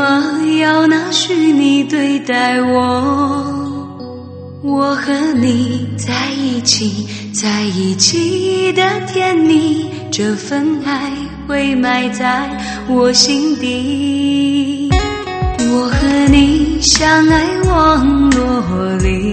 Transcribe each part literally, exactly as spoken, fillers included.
么要拿虚拟对待我？我和你在一起，在一起的甜蜜，这份爱会埋在我心底。我和你相爱网络里，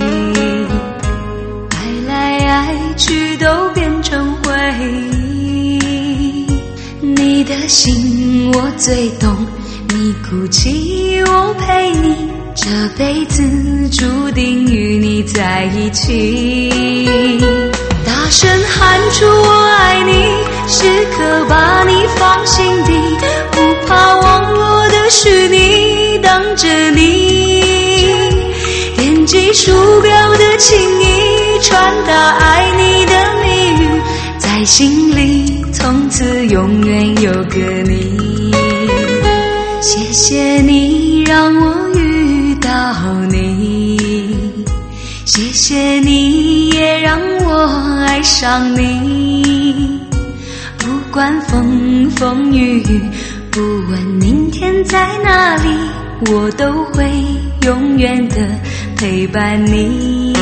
爱来爱去都变成回忆。你的心我最懂，你哭泣我陪你，这辈子注定与你在一起。大声喊出我爱你，时刻把你放心底，不怕网络的虚拟等着你。点击鼠标的轻易传达爱你的蜜语，在心里从此永远有个你。谢谢你让我遇到你，谢谢你也让我爱上你。不管风风雨雨，不问明天在哪里，我都会永远的陪伴你。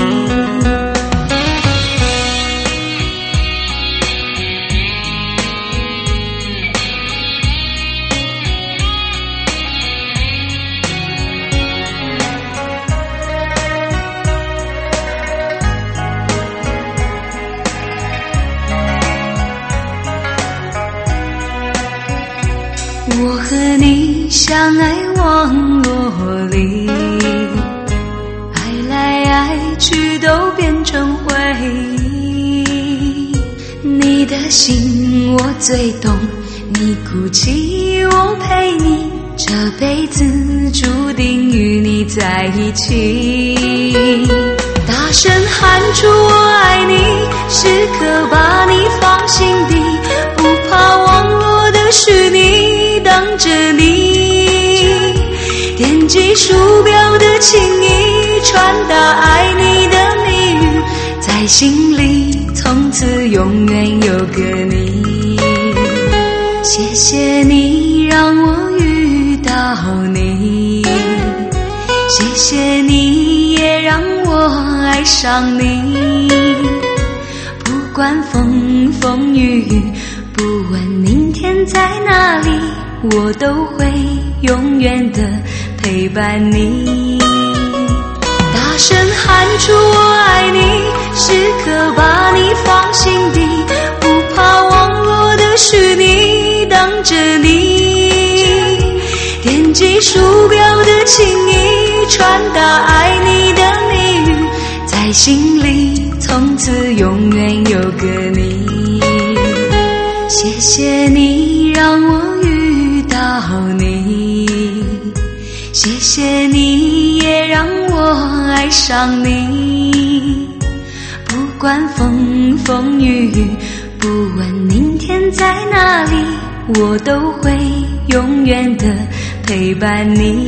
我和你相爱网络里，爱来爱去都变成回忆。你的心我最懂，你哭泣我陪你，这辈子注定与你在一起。大声喊出我爱你，时刻把你放心底，不怕网络的虚拟等着你。点击鼠标的轻易传达爱你的蜜语，在心里从此永远有个你。谢谢你让我遇到你，谢谢你也让我爱上你。不管风风雨雨，不问明天在哪里，我都会永远的陪伴你。大声喊出我爱你，时刻把你放心底，不怕网络的虚拟等着你。点击鼠标的轻易传达爱你的蜜语，在心里从此永远有个你。谢谢你让我遇到你，谢谢你也让我爱上你。不管风风雨雨，不问明天在哪里，我都会永远的陪伴你。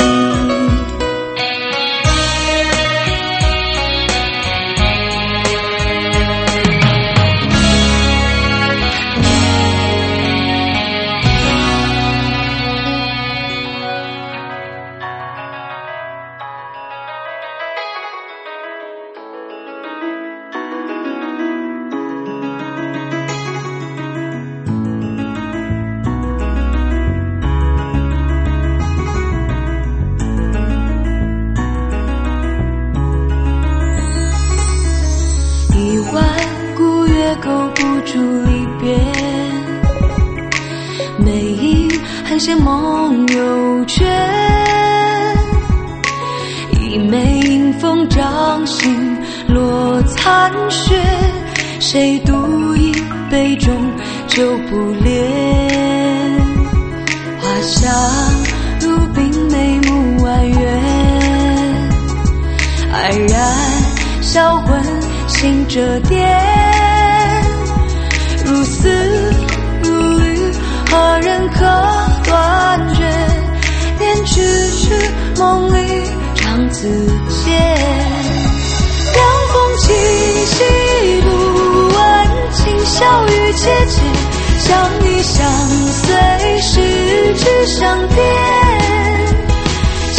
勾不住离别，每一寒线梦又缺，一枚迎风掌心落残雪，谁独饮杯中酒不烈，华夏如冰眉目婉约，黯然销魂心折叠，如丝如缕，何人可断绝？念咫尺梦里长自嗟。凉风凄凄，不问今宵与姐姐，相依相随，十指相连。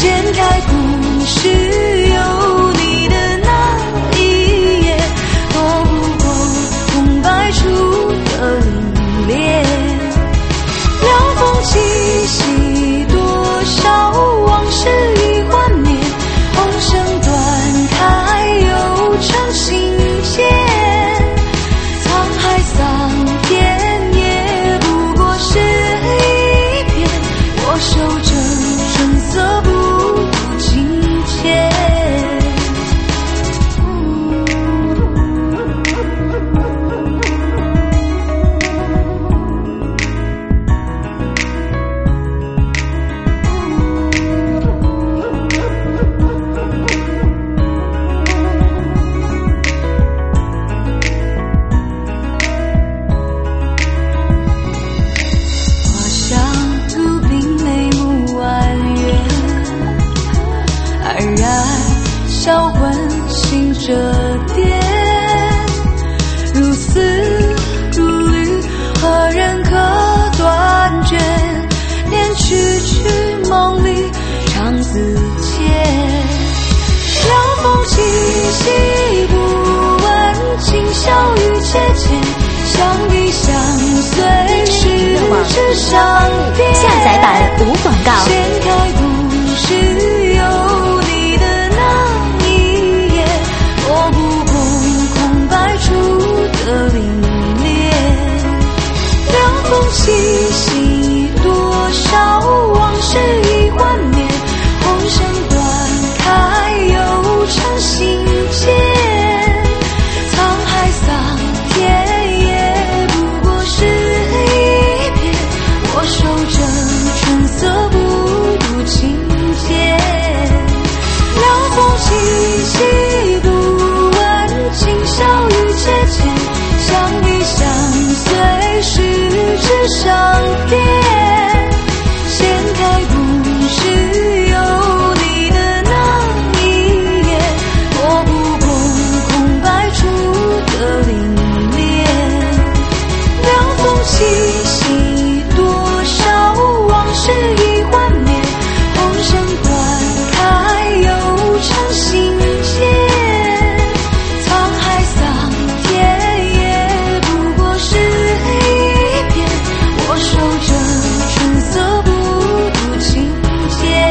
掀开故事有你的那一页，躲不过空白处的凛冽。凉风气息，多少往事已幻灭，红绳断开又成信笺。沧海桑田也不过是一片，我守着春色不渡情切。销魂醒着点，如丝如缕，何人可断卷？念曲曲梦里常自嗟。凉风气息，不问今宵与且浅，相依相随，十指相点。 下载版无广告。 掀开故事有你的那一页，躲不过空白处的凛冽。凉风气息，多少往事已幻灭，红绳断开又成信笺。沧海桑田也不过是一片，我守着春色不渡情切。凉风气息，不问今宵与且浅，相依相随，十指相点。掀开故事有你的那一页，躲不过空白处的凛冽。凉风气息，多少往事已幻灭，红绳断开又成信笺。沧海桑田也不过是一片，我守着春色不渡情切。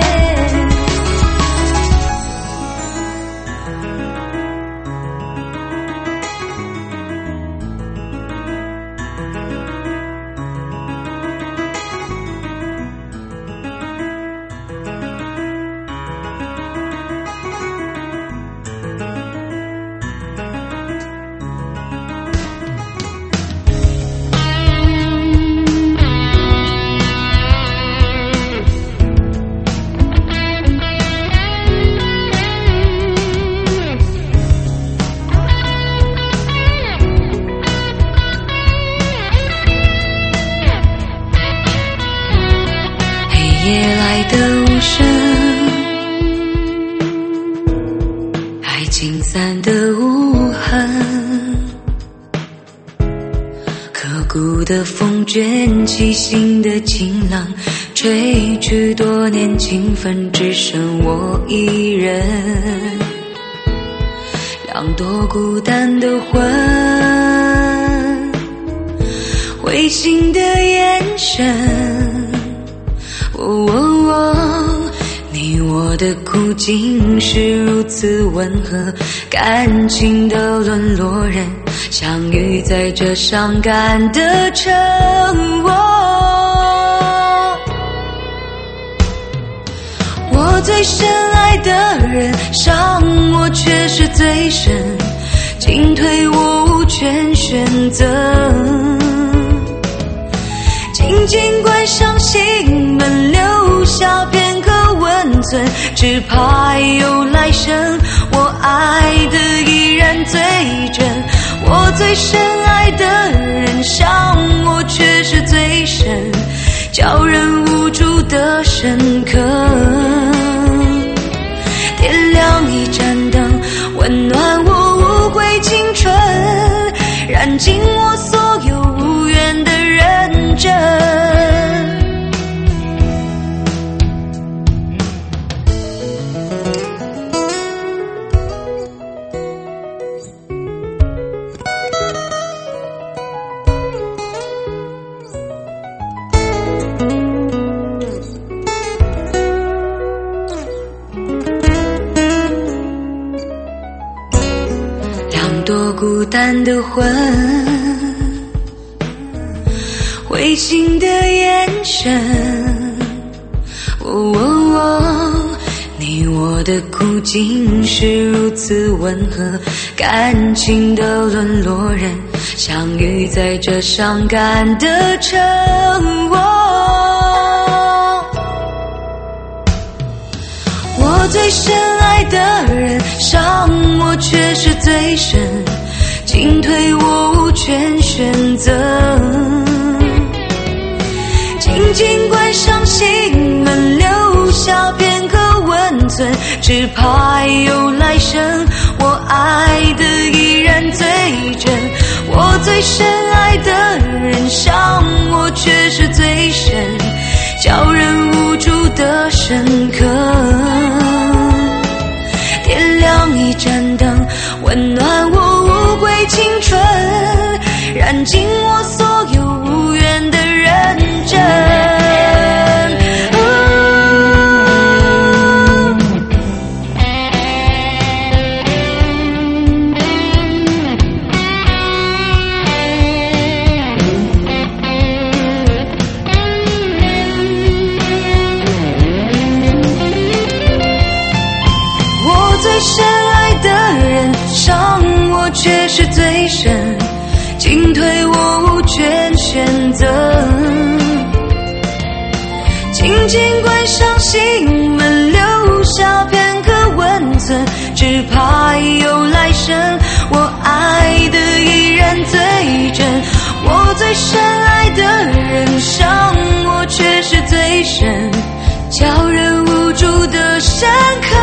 夜来的无声，爱情散的无痕，刻骨的风卷起心的晴朗，吹去多年情分，只剩我一人。两朵孤单的魂，灰心的眼神。哦哦哦，你我的苦竟是如此温和，感情的沦落人相遇在这伤感的沉默。我最深爱的人伤我却是最深，进退我无权选择，紧紧关上心门，留下片刻温存，只怕有来生，我爱的依然最真。我最深爱的人伤我却是最深，叫人无助的深刻。点亮一盏灯，温暖我无悔青春，燃尽我所有无缘的认真。 多孤单的魂，灰心的眼神，哦哦哦，你我的苦境是如此温和，感情的沦落人相遇在这伤感的城窝。我最深爱的人伤我却是最深，进退我无权选择，紧紧关上心门，留下片刻温存，只怕有来生，我爱的依然最真。我最深爱的人伤我却是最深，叫人无助的深刻。点亮一盏灯，温暖我无悔青春，燃尽我所有无缘的认真。最深爱的人伤我却是最深，进退我无权选择，紧紧关上心门，留下片刻温存，只怕有来生，我爱的依然最真。我最深爱的人伤我却是最深，叫人无助的深刻。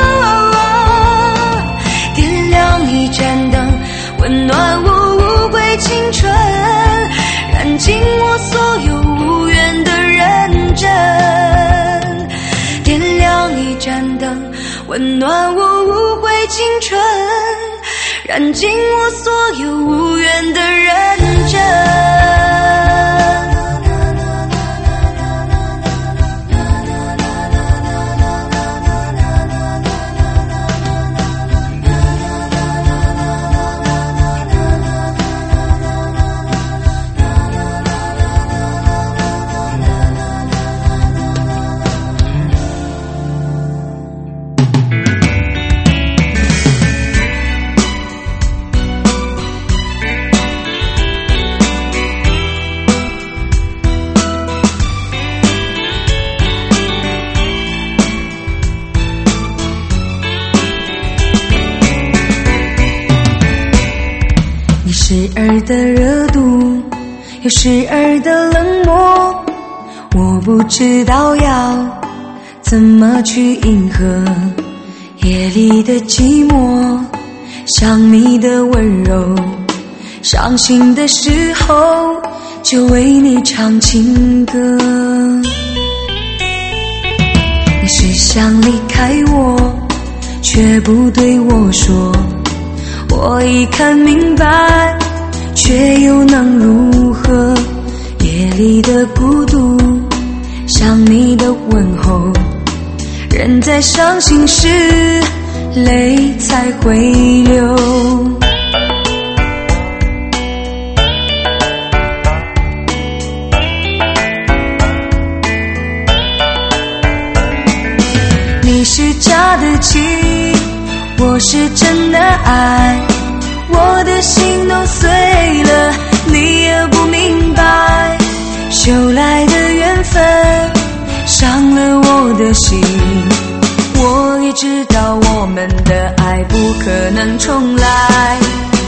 一盏灯，温暖我无悔青春，燃尽我所有无缘的认真。点亮一盏灯，温暖我无悔青春，燃尽我所有无缘的认真。时而的热度，有时而的冷漠，我不知道要怎么去迎合夜里的寂寞，想你的温柔，伤心的时候就为你唱情歌。你是想离开我，却不对我说，我已看明白，却又能如何？夜里的孤独，想你的问候，人在伤心时，泪才会流。你是假的情，我是真的爱，我的心都碎了，你也不明白，修来的缘分伤了我的心，我也知道我们的爱不可能重来。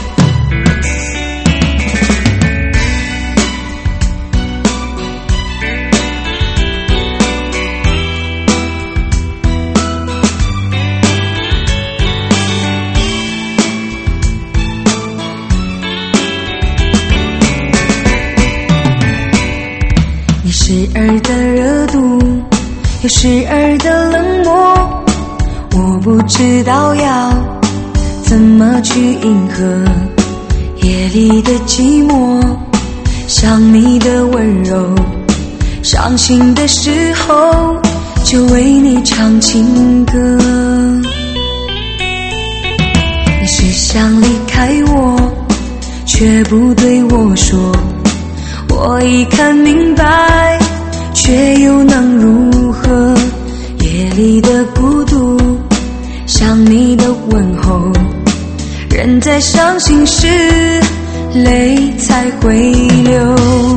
时而的热度，有时而的冷漠，我不知道要怎么去迎合夜里的寂寞，想你的温柔，伤心的时候就为你唱情歌。你是想离开我，却不对我说。我已看明白，却又能如何？夜里的孤独，想你的问候。人在伤心时，泪才会流。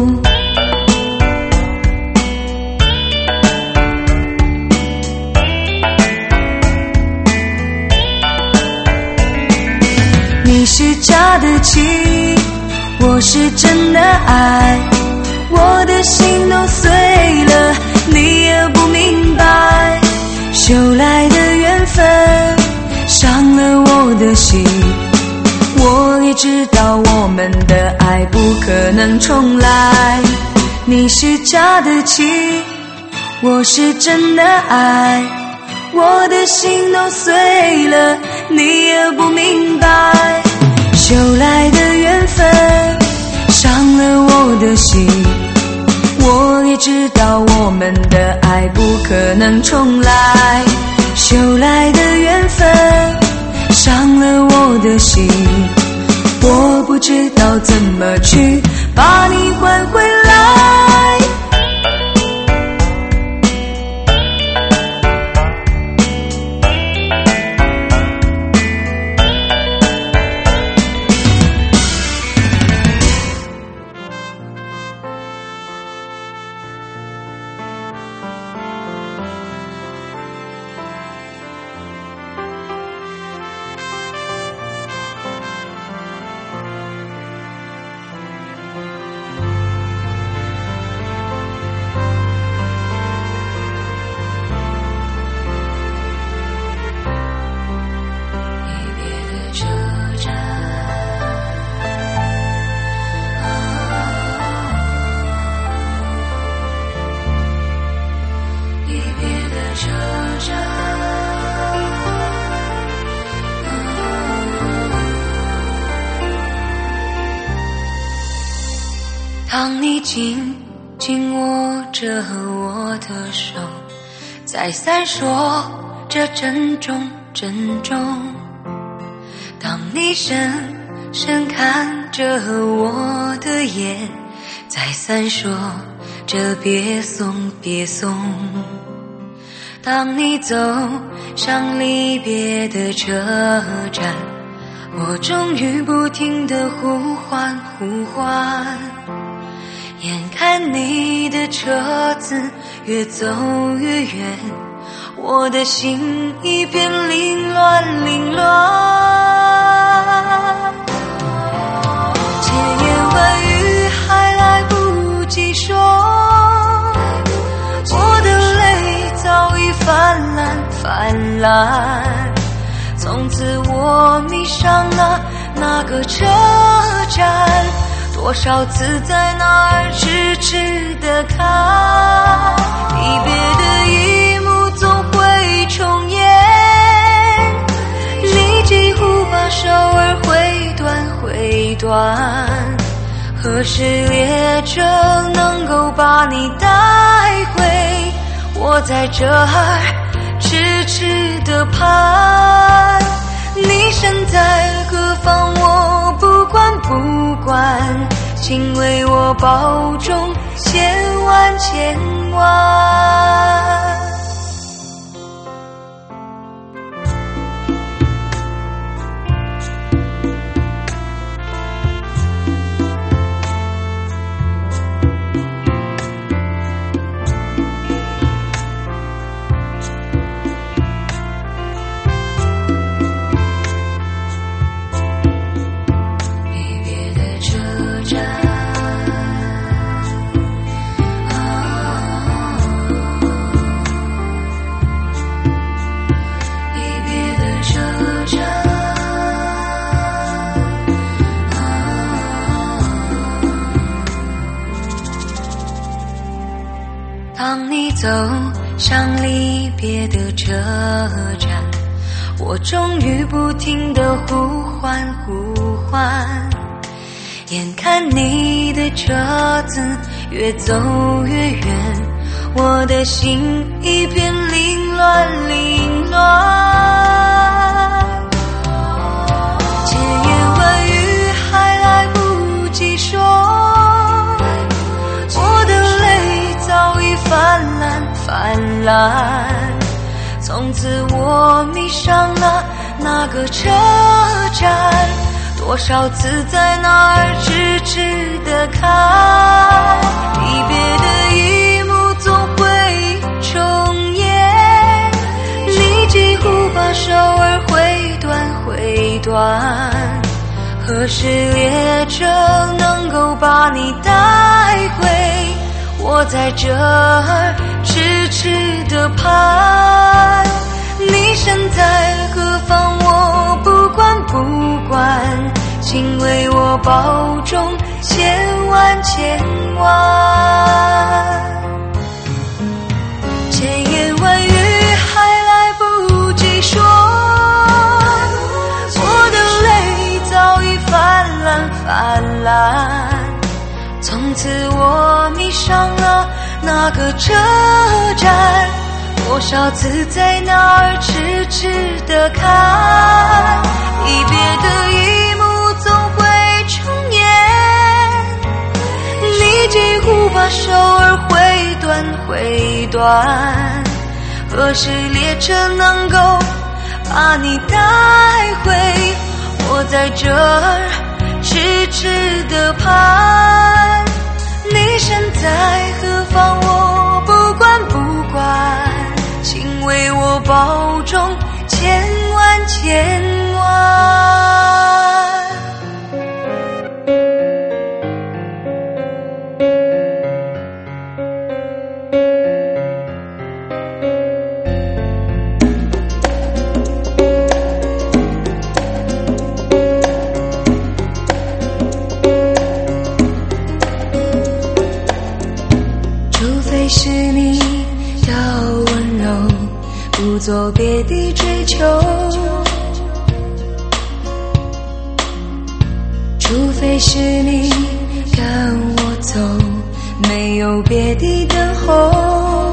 你是假的情，我是真的爱，我的心都碎了，你也不明白。修来的缘分伤了我的心，我也知道我们的爱不可能重来。你是假的情，我是真的爱，我的心都碎了，你也不明白。修来的缘分伤了我的心，我也知道我们的爱不可能重来。修来的缘分伤了我的心，我不知道怎么去把你换回来。当你紧紧握着我的手，再三说着珍重珍重。当你深深看着我的眼，再三说着别送别送。当你走上离别的车站，我终于不停地呼唤呼唤。眼看你的车子越走越远，我的心一片凌乱凌乱。千言万语还来不及说，我的泪早已泛滥泛滥。从此我迷上了那个车站，多少次在那儿痴痴地看，离别的一幕总会重演。你几乎把手儿挥断挥断，何时列车能够把你带回？我在这儿痴痴地盼，你身在何方我不管不管，请为我保重千万千万。当你走上离别的车站，我终于不停地呼唤呼唤。眼看你的车子越走越远，我的心一片凌乱凌乱。千上了那个车站，多少次在那儿痴痴地看，离别的一幕总会重演，你几乎把手儿挥断挥断，何时列车能够把你带回？我在这儿痴痴地盼，你身在何方我不管不管，请为我保重千万千万。千言万语还来不及说，我的泪早已泛滥泛滥，从此我迷上了那个车站，多少次在那儿痴痴地看，离别的一幕总会重演，你几乎把手儿挥断挥断，何时列车能够把你带回？我在这儿痴痴地盼，你身在何方我不管不管，请为我保重千万千万。是你的温柔，不做别的追求，除非是你跟我走，没有别的等候。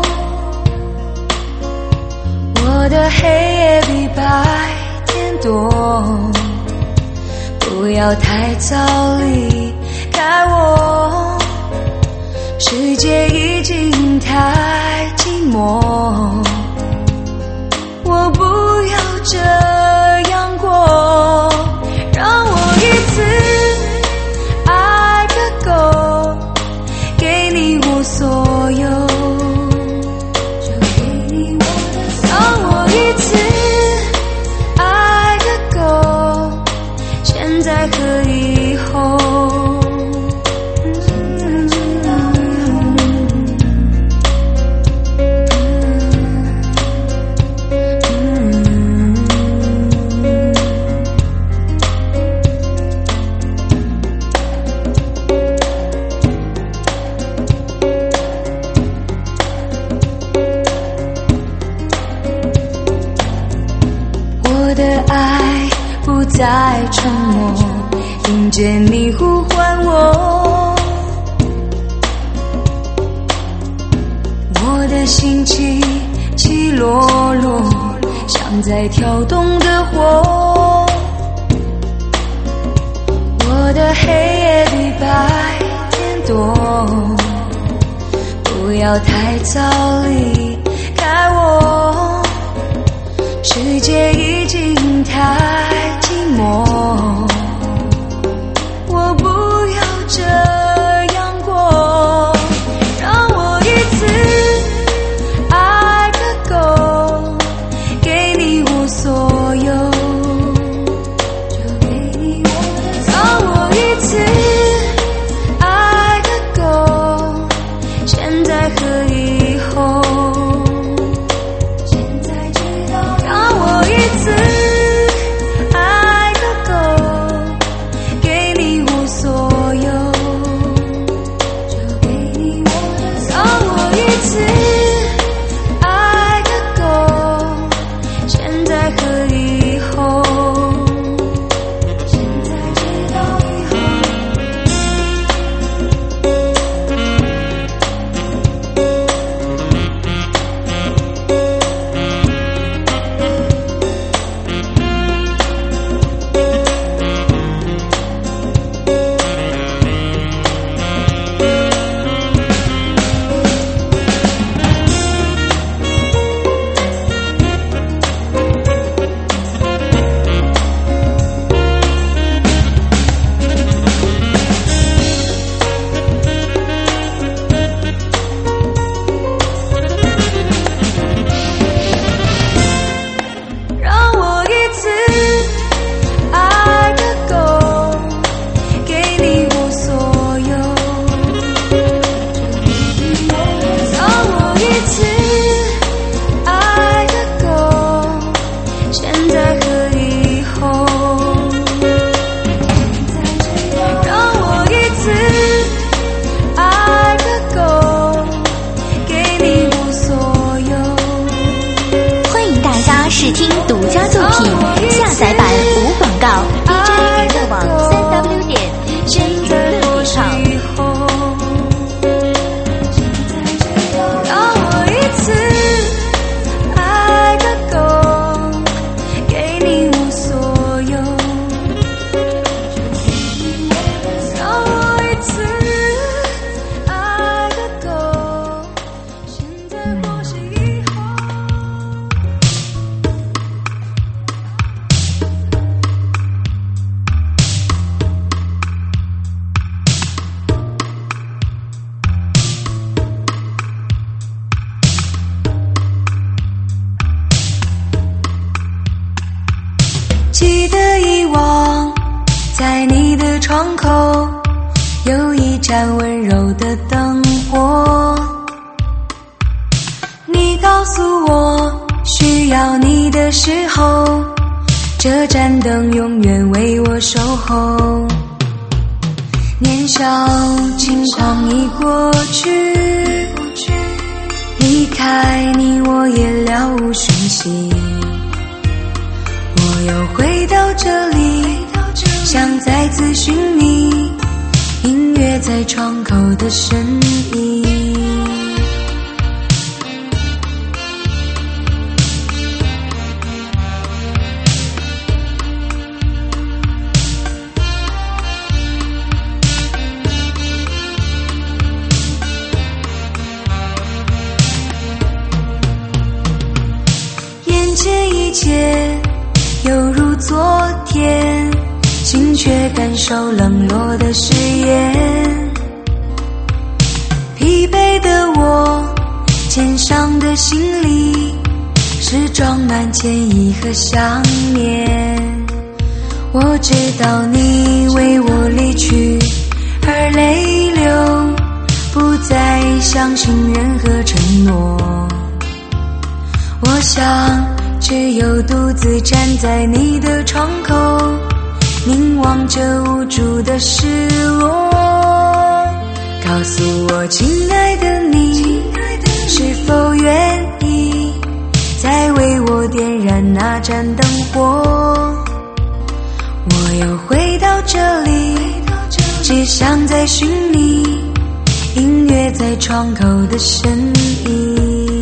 我的黑夜比白天多，不要太早离开我，世界已经太寂寞，我不要这样过，让我一次爱个够，给你我所有，就给你我的所有，让我一次爱个够，现在和以后。我的爱不再沉默，听见你呼唤我，我的心起起落落，像在跳动的火，我的黑夜比白天多，不要太早离开我，世界已经太寂寞，我不要这样过，让我一次爱个够，给你我所有，就给你我的所有，让我一次爱个够，现在和以后，现在知道，让我一次现在和以后。让我一次爱个够，给你我所有。 欢迎大家试听独家作品，下载版无广告 ，D J 娱乐网三 W 点 J 娱乐点 com。 让我一次爱个够，给你我所有。让我一次爱个够，现在或是以后。记得以往，在你的窗口有一盏温柔的灯火，你告诉我需要你的时候，这盏灯永远为我守候。年少轻狂已过去，离开你我也了无讯息，我又回到这里，想再次寻你，音乐在窗口的身影。眼前一切犹如昨天，心却感受冷落的誓言。疲惫的我，肩上的行李是装满歉意和想念。我知道你为我离去而泪流，不再相信任何承诺。我想只有独自站在你的窗口，凝望着无助的失落。告诉我亲爱的你，是否愿意再为我点燃那盏灯火。我又回到这里，只想再寻你，音乐在窗口的身影。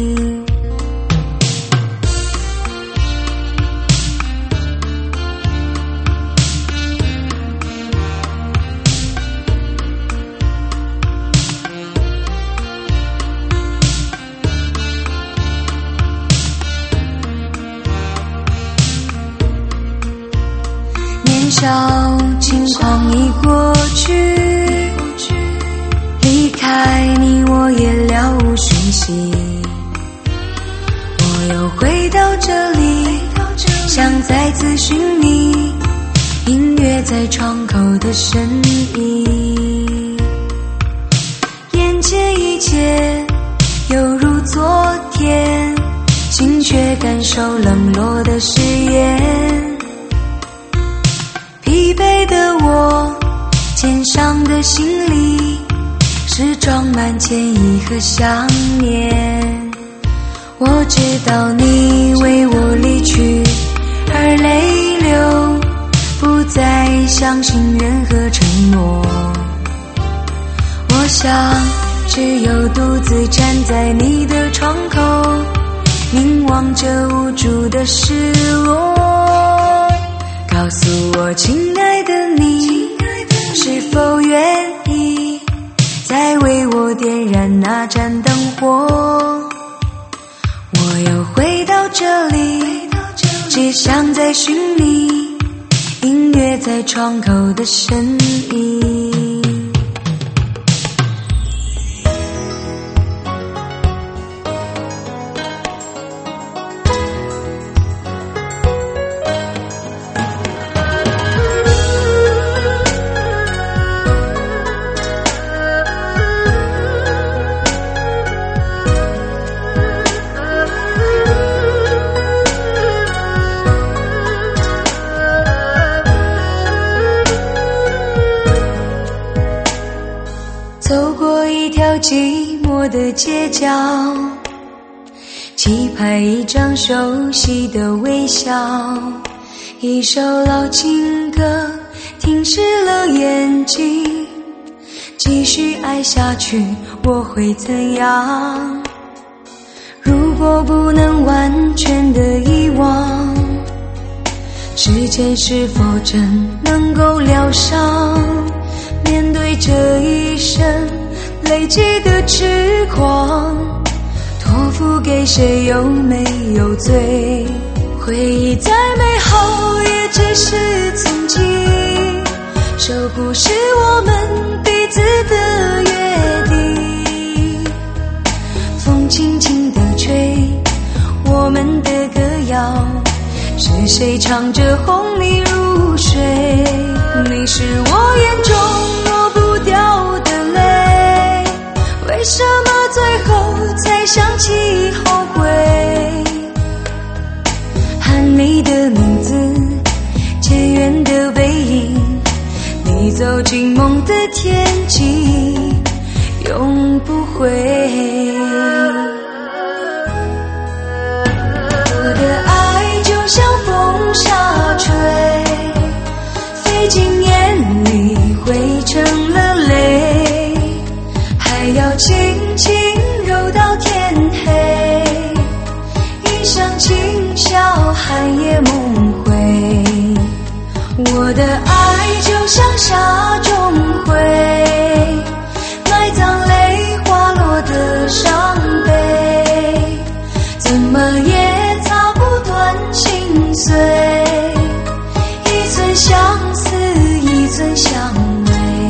年少轻狂已过去，离开你我也了无讯息，我又回到这里，想再次寻你，音乐在窗口的身影。眼前一切犹如昨天，心却感受冷落的誓言。疲惫的我，肩上的行李是装满歉意和想念。我知道你为我离去而泪流，不再相信任何承诺。我想只有独自站在你的窗口，凝望着无助的失落。告诉我亲爱的你，是否愿意再为我点燃那盏灯火。我又回到这里，只想再寻你，音乐在窗口的身影。 寂寞的街角，期盼一张熟悉的微笑，一首老情歌停湿了眼睛，继续爱下去我会怎样？如果不能完全的遗忘，时间是否真能够疗伤？面对这一生累积的痴狂，托付给谁有没有罪？回忆再美好也只是曾经，守护是我们彼此的约定。风轻轻地吹我们的歌谣，是谁唱着哄你入睡？你是我眼中抹不掉的泪，为什么最后才想起后悔？喊你的名字，渐远的背影，你走进梦的天际，永不回。我的爱就像风沙吹，飞进眼里汇成了泪，还要轻轻揉到天黑，一厢情笑寒夜梦回。我的爱就像沙中灰，埋葬泪滑落的伤悲，怎么也擦不断心碎，一寸相思一寸相偎。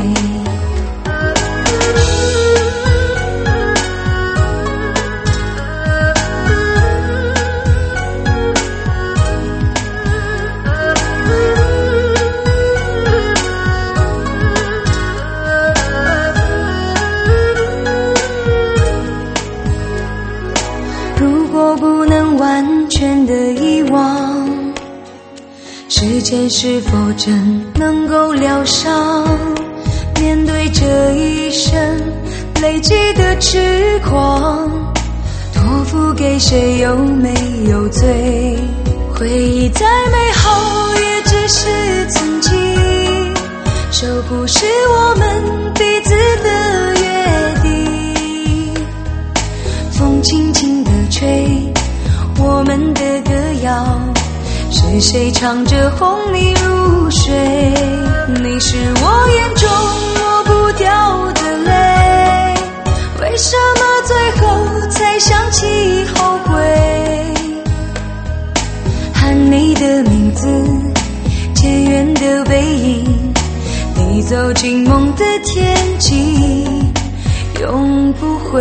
如果不能完全的遗忘，时间是否真能够疗伤？面对这一生累积的痴狂，托付给谁有没有罪？回忆再美好也只是曾经，守护是我们彼此的约定。风轻轻地吹我们的歌谣，是谁唱着哄你入睡？你是我眼中抹不掉的泪，为什么最后才想起后悔？喊你的名字，渐远的背影，你走进梦的天际，永不回。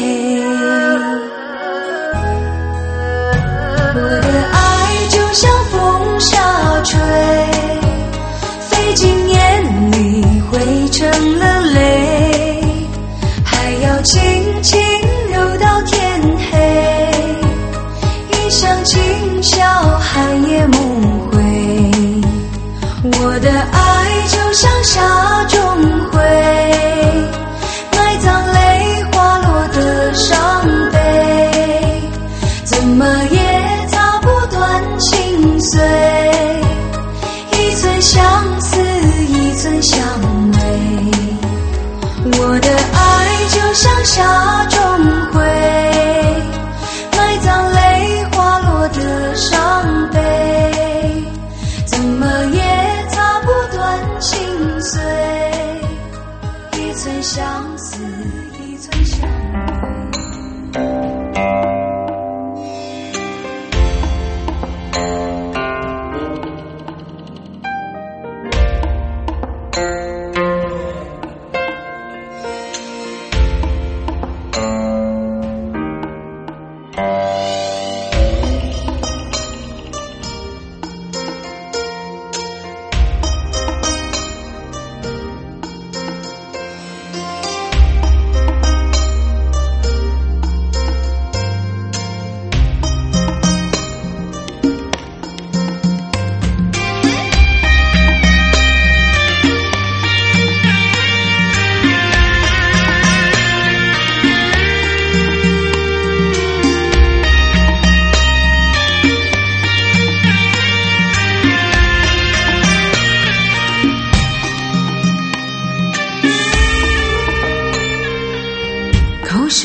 我的爱就像风沙吹，飞进眼里汇成了泪，还要轻轻揉到天黑，一厢情笑寒夜梦回。我的爱就像沙中灰，埋葬泪滑落的伤悲，怎么也心碎，一寸相思一寸相偎。我的爱就像沙中灰，埋葬泪滑落的伤悲，怎么也擦不断心碎，一寸相思一寸相偎。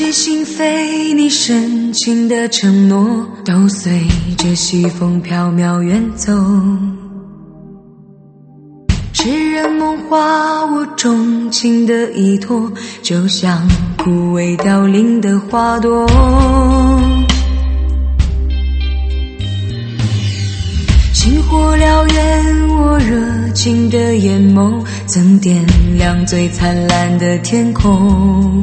是心扉，你深情的承诺都随着西风飘渺远走。痴人梦话，我钟情的依托，就像枯萎凋零的花朵。星火燎原，我热情的眼眸曾点亮最灿烂的天空。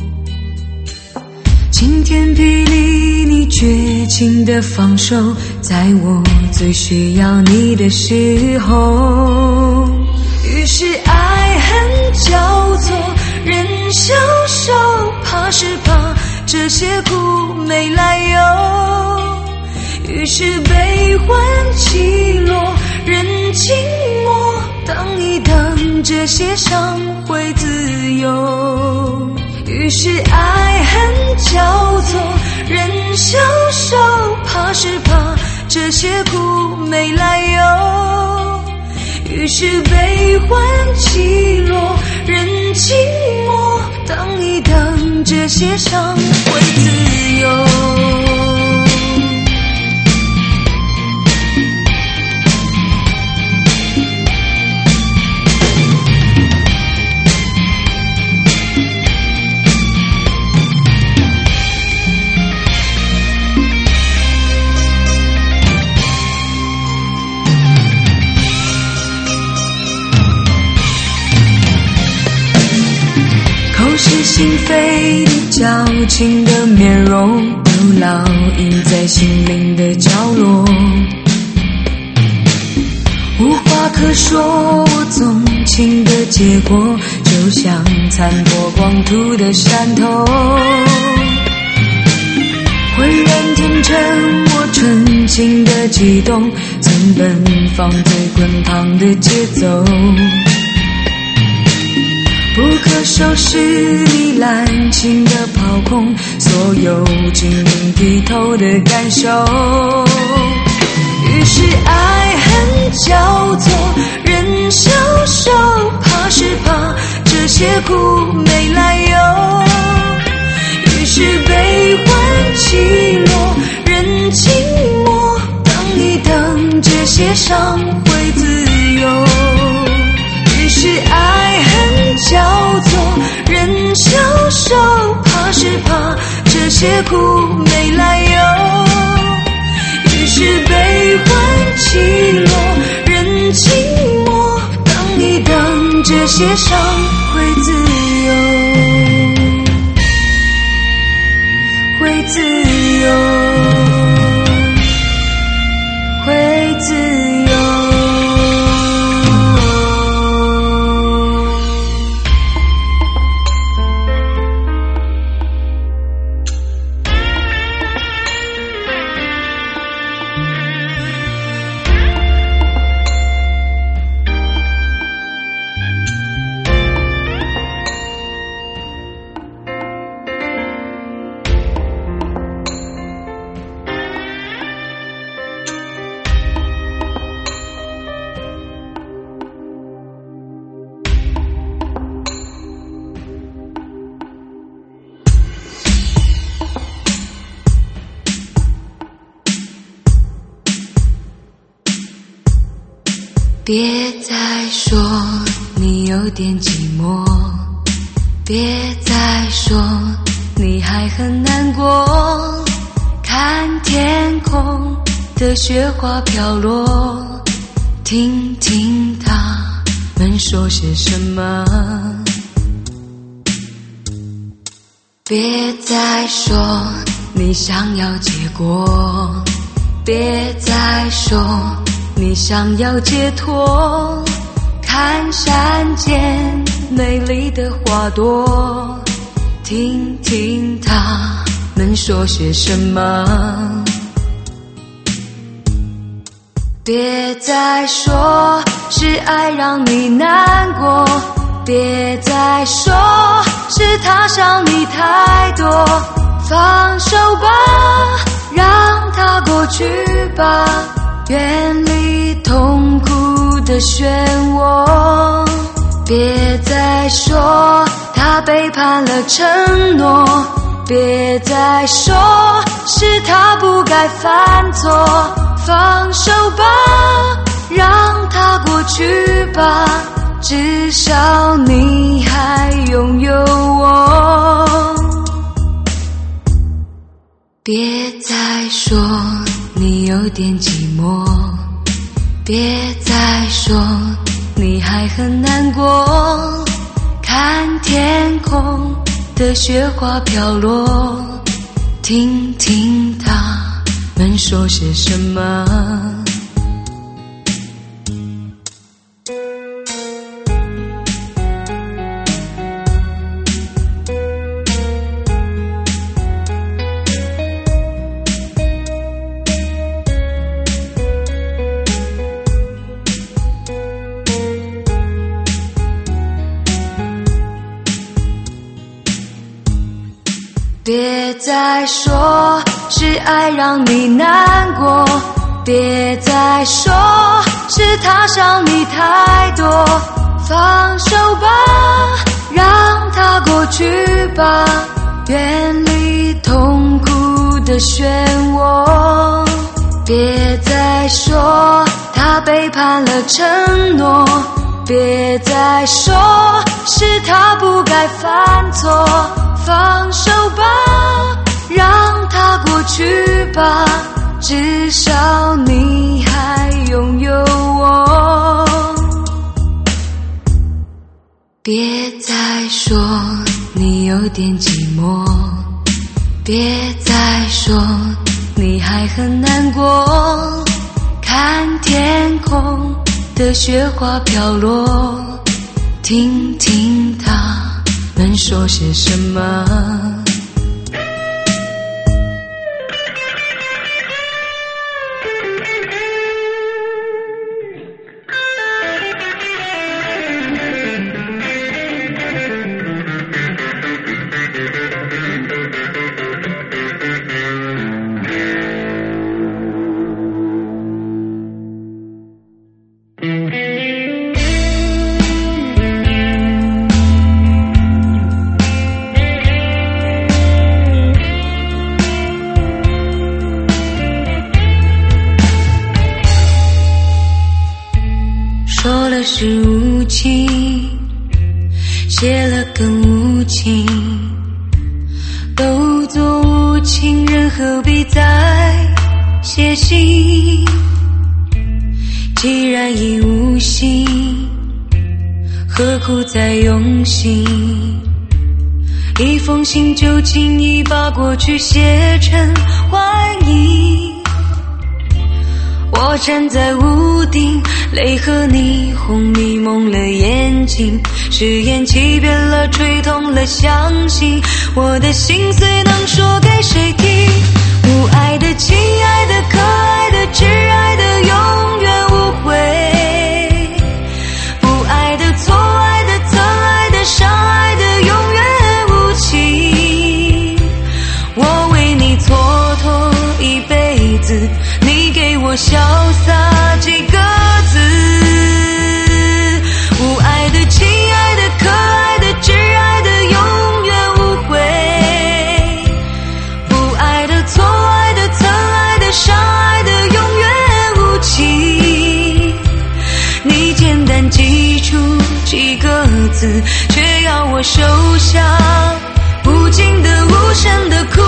晴天霹雳，你绝情的放手，在我最需要你的时候。于是爱恨交错，人消瘦，怕是怕这些苦没来由。于是悲欢起落，人静默，等一等，这些伤会自由。于是爱恨交错，人消瘦，怕是怕这些苦没来由。于是悲欢起落，人静默，等一等，这些伤会自由。口是心非的矫情的面容，都烙印在心灵的角落。无话可说，我纵情的结果，就像残破光秃的山头。浑然天成，我纯情的悸动，曾奔放最滚烫的节奏。不可收拾你滥情的炮轰，所有晶莹剔透的感受。于是爱恨交错，人消瘦，怕是怕这些苦没来由。于是悲欢起落，人静默，等一等，这些伤会自由。于是爱恨交错，人消瘦，怕是怕这些苦没来由。于是悲欢起落，人静默，等一等，这些伤会自由，会自由，会自由。别再说你有点寂寞，别再说你还很难过。看天空的雪花飘落，听听他们说些什么。别再说你想要结果，别再说你想要解脱。看山间美丽的花朵，听听他们说些什么。别再说是爱让你难过，别再说是他伤你太多。放手吧，让它过去吧，远离痛苦的漩涡。别再说他背叛了承诺， 别再说是他不该犯错，放手吧，让他过去吧，至少你还拥有我。别再说你有点寂寞，别再说你还很难过，看天空的雪花飘落，听听他们说些什么。别再说是爱让你难过，别再说是他伤你太多，放手吧，让他过去吧，远离痛苦的漩涡。别再说他背叛了承诺，别再说是他不该犯错，放手吧，让他过去吧，至少你还拥有我。别再说你有点寂寞，别再说你还很难过，看天空的雪花飘落，听听他们说些什么。说了是无情，写了更无情，都做无情人何必再写信？既然已无心，何苦再用心？一封信就轻易把过去写成幻影。我站在屋顶，泪和霓虹迷蒙了眼睛，誓言欺骗了，吹痛了，相信我的心碎能说给谁听？无爱的、亲爱的、可爱的、挚爱的，永远无悔；不爱的、错爱的、曾爱的、伤爱的，永远无情。我为你蹉跎一辈子，你给我潇洒几个字。无爱的、亲爱的、可爱的、挚爱的，永远无悔；不爱的、错爱的、曾爱的、伤爱的，永远无情。你简单记住几个字，却要我受下无尽的、无声的苦。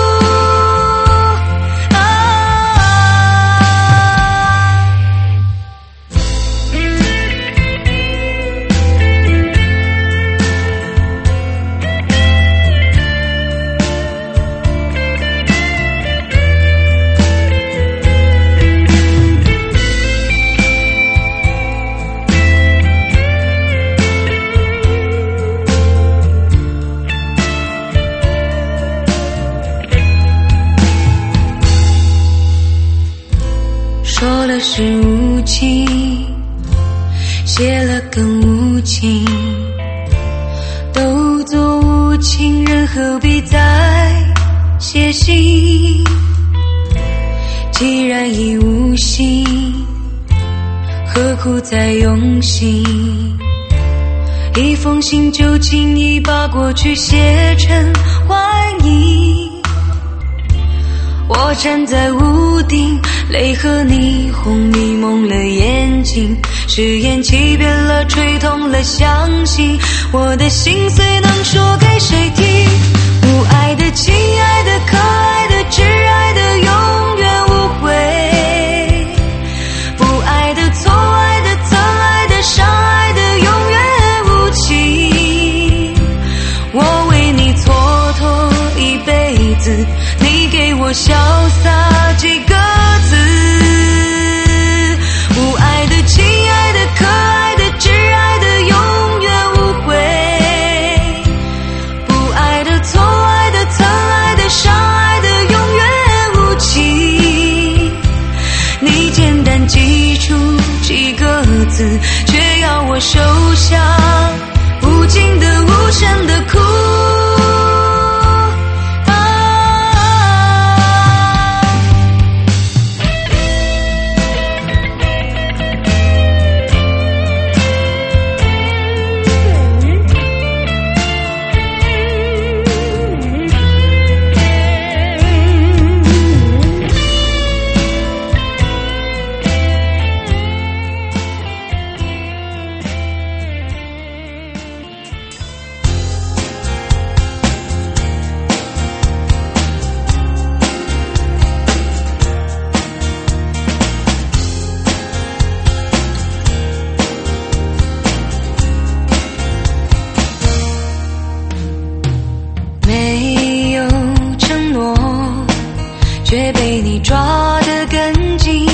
说了是无情，写了更无情，都做无情人何必再写信？既然已无心，何苦再用心？一封信就轻易把过去写成幻影。 我站在屋顶，泪和霓虹迷蒙了眼睛，誓言欺骗了，吹痛了，相信我的心碎能说给谁听？不爱的、亲爱的、可爱的、挚爱的，永远无悔；不爱的、错爱的、曾爱的、伤爱的，永远无情。我为你蹉跎一辈子，你给我潇洒几个字。不爱的、亲爱的、可爱的、挚爱的，永远无悔；不爱的、错爱的、曾爱的、伤爱的，永远无情。你简单记住几个字，却要我收下无尽的、无声的哭。却被你抓得更紧，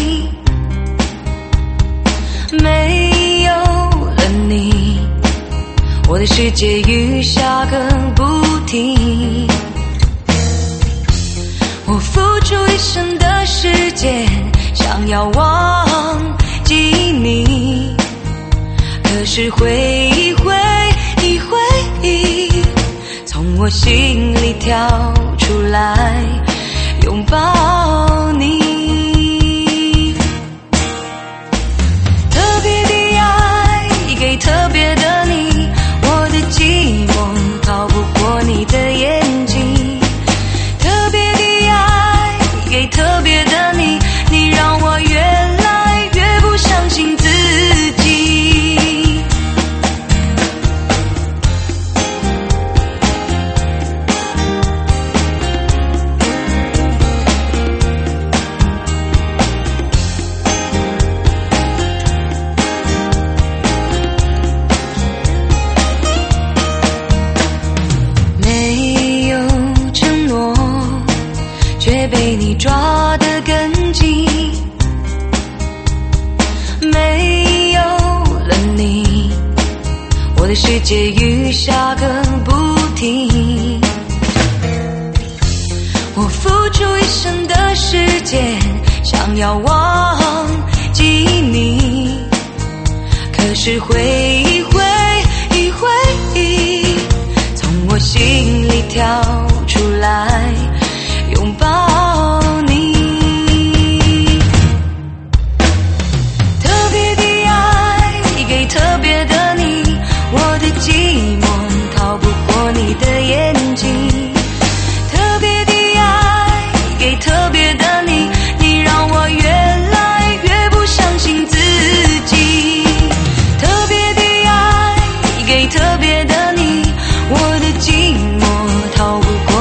没有了你，我的世界雨下个不停。我付出一生的时间，想要忘记你，可是回忆回忆回忆从我心里跳出来，拥抱你。特别的爱给特别的你，我的寂寞逃不过你的眼睛。特别的爱给特别的你，你让我越来越不相信自己。却被你抓得更紧，没有了你，我的世界雨下个不停。我付出一生的时间，想要忘记你，可是回忆回忆回忆从我心里跳出来，拥抱你。特别的爱给特别的你，我的寂寞逃不过你的眼睛。特别的爱给特别的你，你让我越来越不相信自己。特别的爱给特别的你，我的寂寞逃不过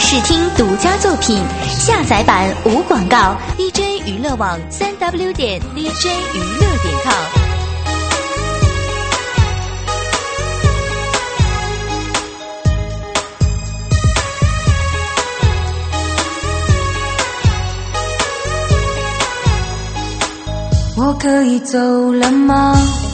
试听独家作品，下载版无广告 ，D J 娱乐网三 W 点 D J 娱乐点 com。 我可以走了吗？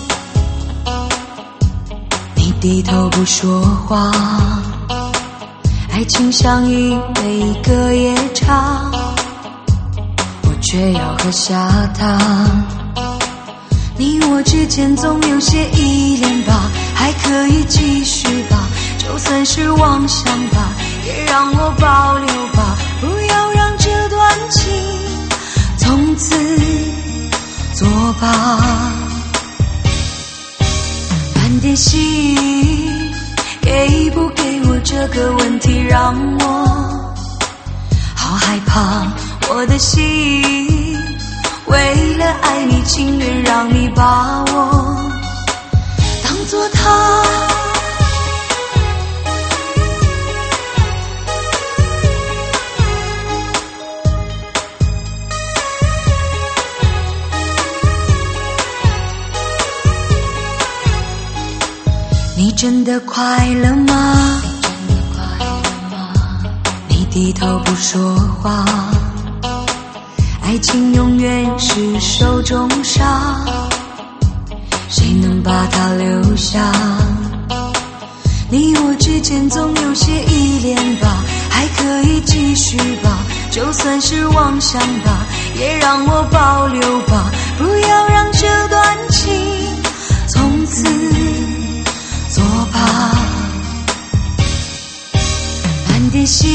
你低头不说话，爱情像一杯隔夜茶，我却要喝下它。你我之间总有些依恋吧，还可以继续吧，就算是妄想吧，也让我保留吧，不要让这段情从此作罢。满天星，给不给我这个问题，让我好害怕。我的心为了爱你，情愿让你把我当作他。你真的快乐吗？你低头不说话，爱情永远是手中沙，谁能把它留下？你我之间总有些依恋吧，还可以继续吧，就算是妄想吧，也让我保留吧，不要让这段情从此作罢。满天星，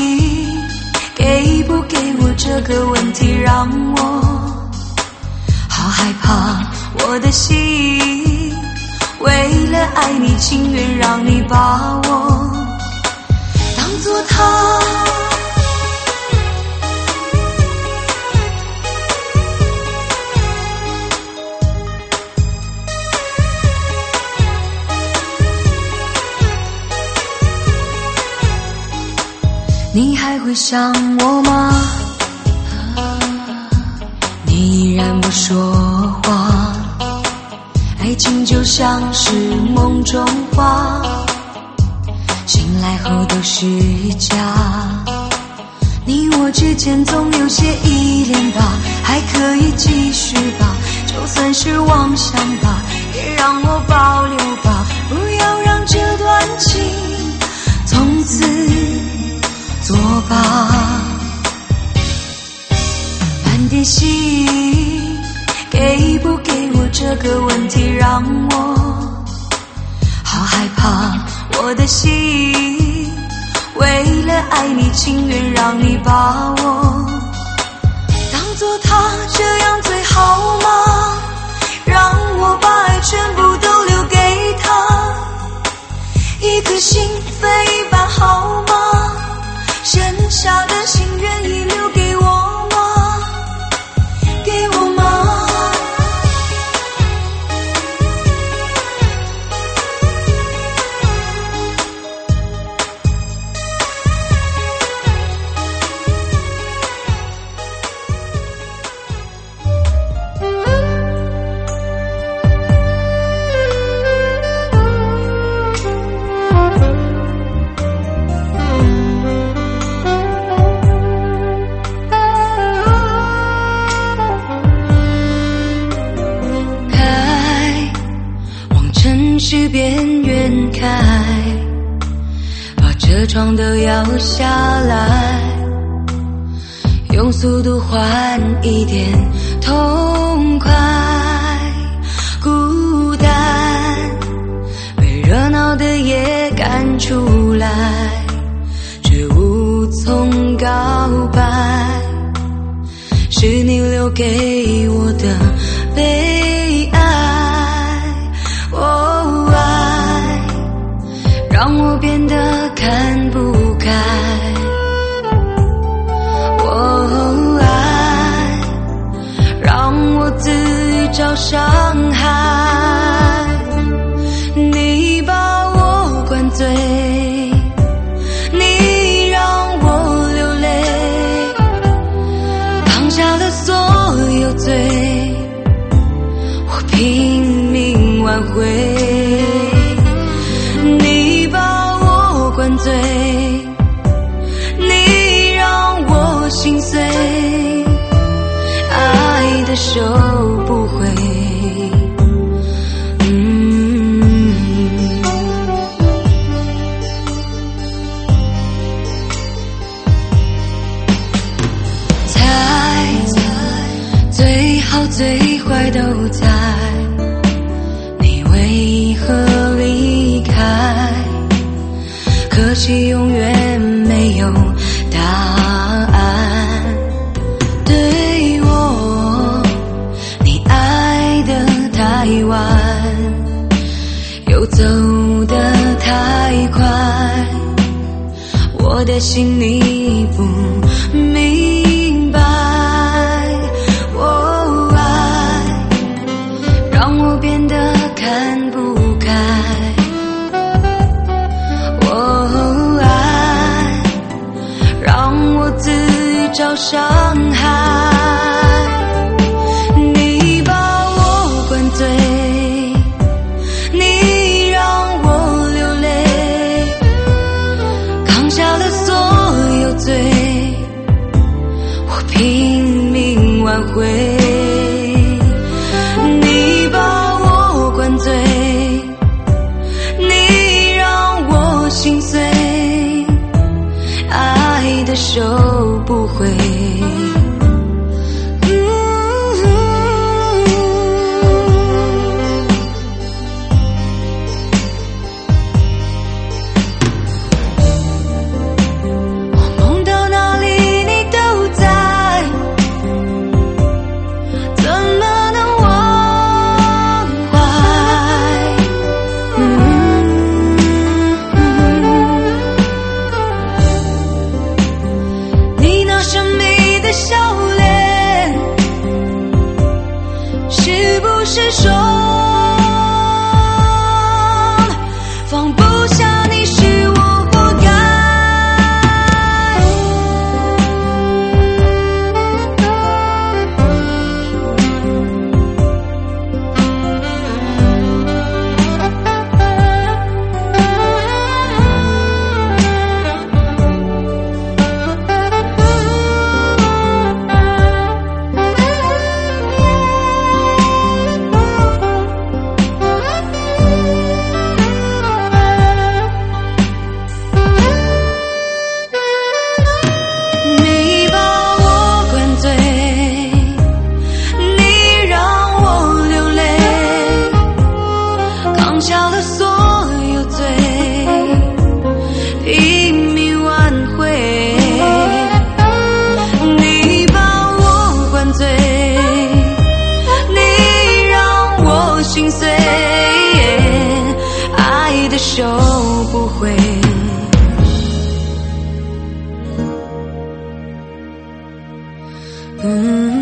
给不给我这个问题，让我好害怕。我的心为了爱你，情愿让你把我当作他。你还会想我吗？你依然不说话，爱情就像是梦中花，醒来后都是假。你我之间总有些依恋吧，还可以继续吧，就算是妄想吧，也让我保留吧，不要让这段情从此作罢。满天星，给不给我这个问题，让我好害怕。我的心为了爱你，情愿让你把我当作他，这样最好吗？让我把爱全部都留给他，一颗心分一半好吗？剩下的心愿意留给我吗？给我吗？是边缘开，把车窗都摇下来，用速度换一点痛快。孤单被热闹的夜赶出来，却无从告白，是你留给我的悲哀。让我变得看不开，哦，爱让我自找伤害。你把我灌醉，你让我惜永远没有答案。对我，你爱的太晚，又走得太快，我的心你不明白。哦，爱让我变得看不开，哦，爱让我自找伤害。你把我灌醉，你让我流泪，扛下了所有罪，我拼命挽回。你把我灌醉，你让我心碎，爱的收不回。是说放不下你是我活该。心碎，爱的收不回。嗯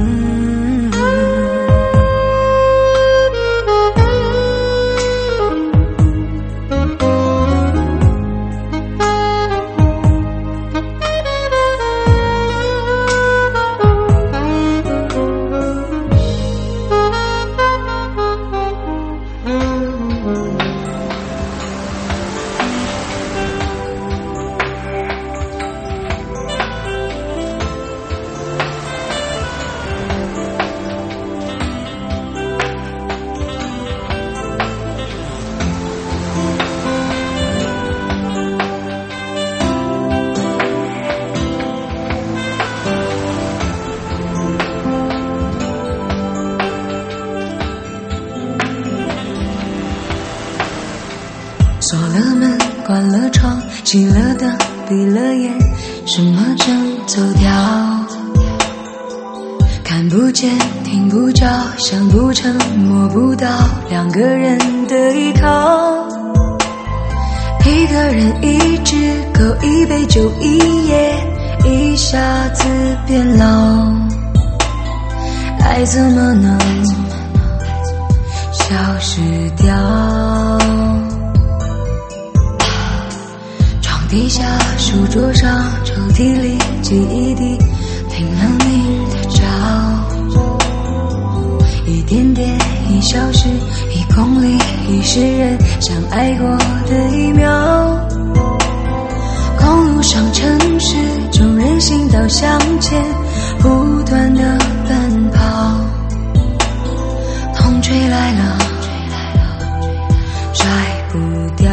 锁了门，关了窗，熄了灯，闭了眼，什么正走掉？看不见，听不着，想不成，摸不到，两个人的依靠。一个人一支够，一杯酒，一夜，一下子变老。爱怎么能消失掉？地下书桌上，抽屉里记忆地拼了命的找，一点点，一小时，一公里，一世人相爱过的一秒。公路上，城市中，人行道向前不断的奔跑，风吹来了，甩不掉。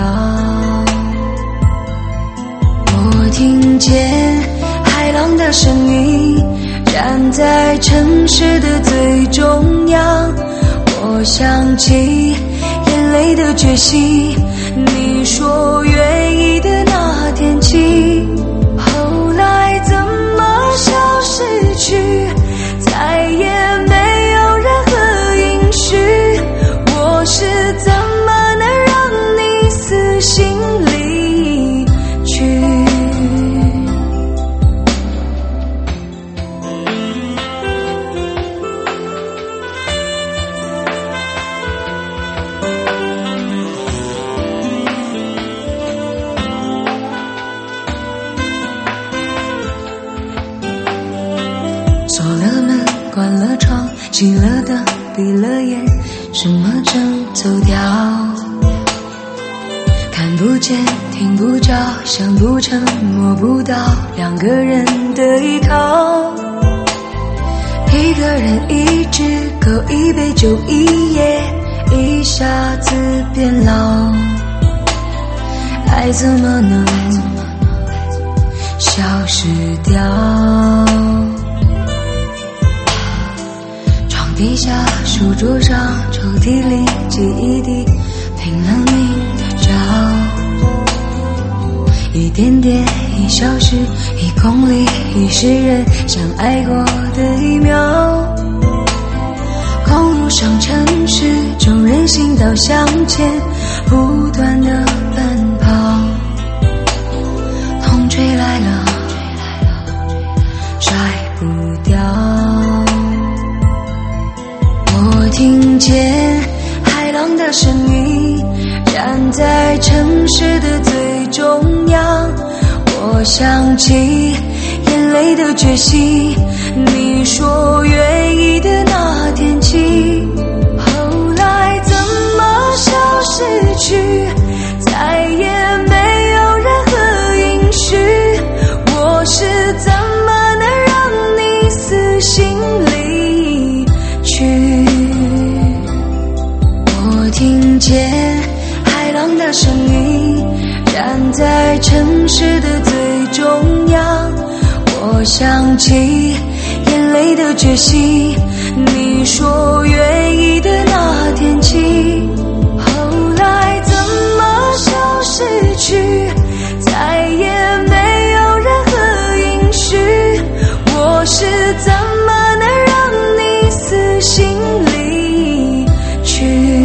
我听见海浪的声音，站在城市的最中央。我想起眼泪的决心，你说愿意的那气，后来怎么消失去，再也没有任何音讯。我是怎么能让你死心离去？锁了门，关了窗，熄了灯，闭了眼，什么正走掉？看不见，听不着，想不成，摸不到，两个人的依靠。一个人一只狗，一杯酒，一夜，一下子变老。爱怎么能消失掉？床底下，书桌上，抽屉里，记忆里拼了命的找，一点点，一小时，一公里，一世人相爱过的一秒。公路上，城市中，人行道向前不断的奔跑，风吹来了，甩不掉。我听见海浪的声音，站在城市的最中央。我想起眼泪的决心，你说愿意的那天起，后来怎么消失去，再也没有任何音讯。我是怎么能让你死心离去？我听见海浪的声音，站在城市的最中央。我想起眼泪的决心，你说愿意的那天起，后来怎么消失去，再也没有任何音讯。我是怎么能让你死心离去？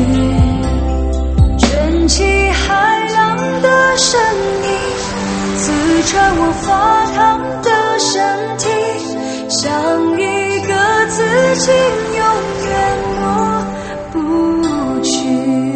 卷起海浪的声音，刺穿我发烫的身体，像一个刺青永远抹不去。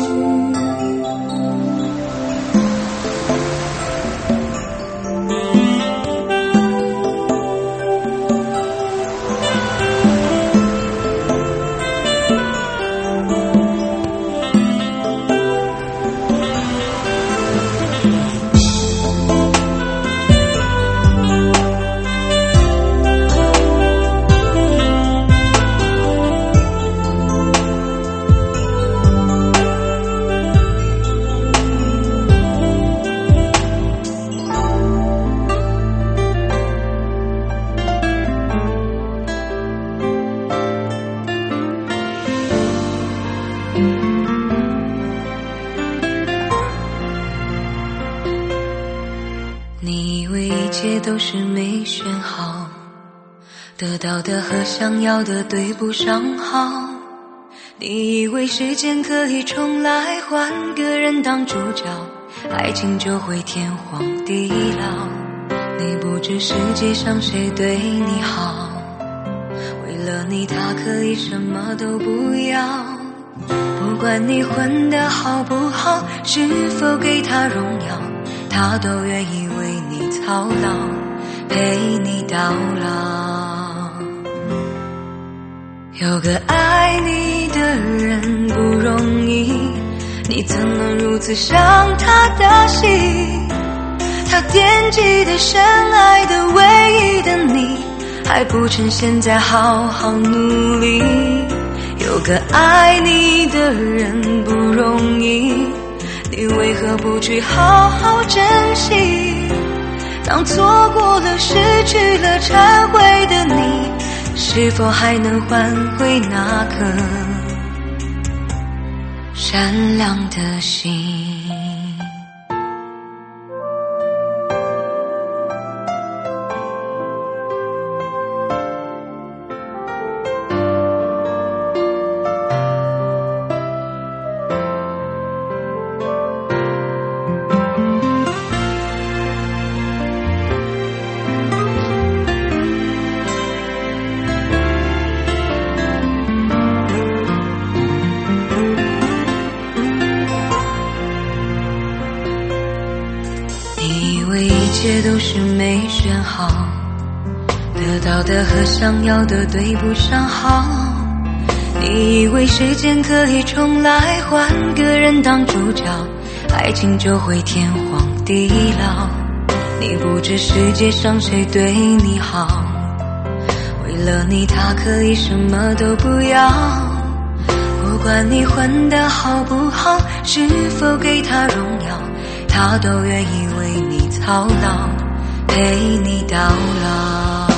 你以为一切都是没选好，得到的和想要的对不上号。你以为时间可以重来，换个人当主角，爱情就会天荒地老。你不知世界上谁对你好，为了你他可以什么都不要。不管你混得好不好，是否给他荣耀，他都愿意为你操劳，陪你到老。有个爱你的人不容易，你怎能如此伤他的心？他惦记的深爱的唯一的你，还不趁现在好好努力。有个爱你的人不容易，你为何不去好好珍惜？当错过了失去了忏悔的你，是否还能换回那颗善良的心？ 为一切都是没选好，得到的和想要的对不上号。你以为时间可以重来，换个人当主角，爱情就会天荒地老。你不知世界上谁对你好，为了你他可以什么都不要。不管你混得好不好，是否给他荣耀，他都愿意为你操劳，陪你到老。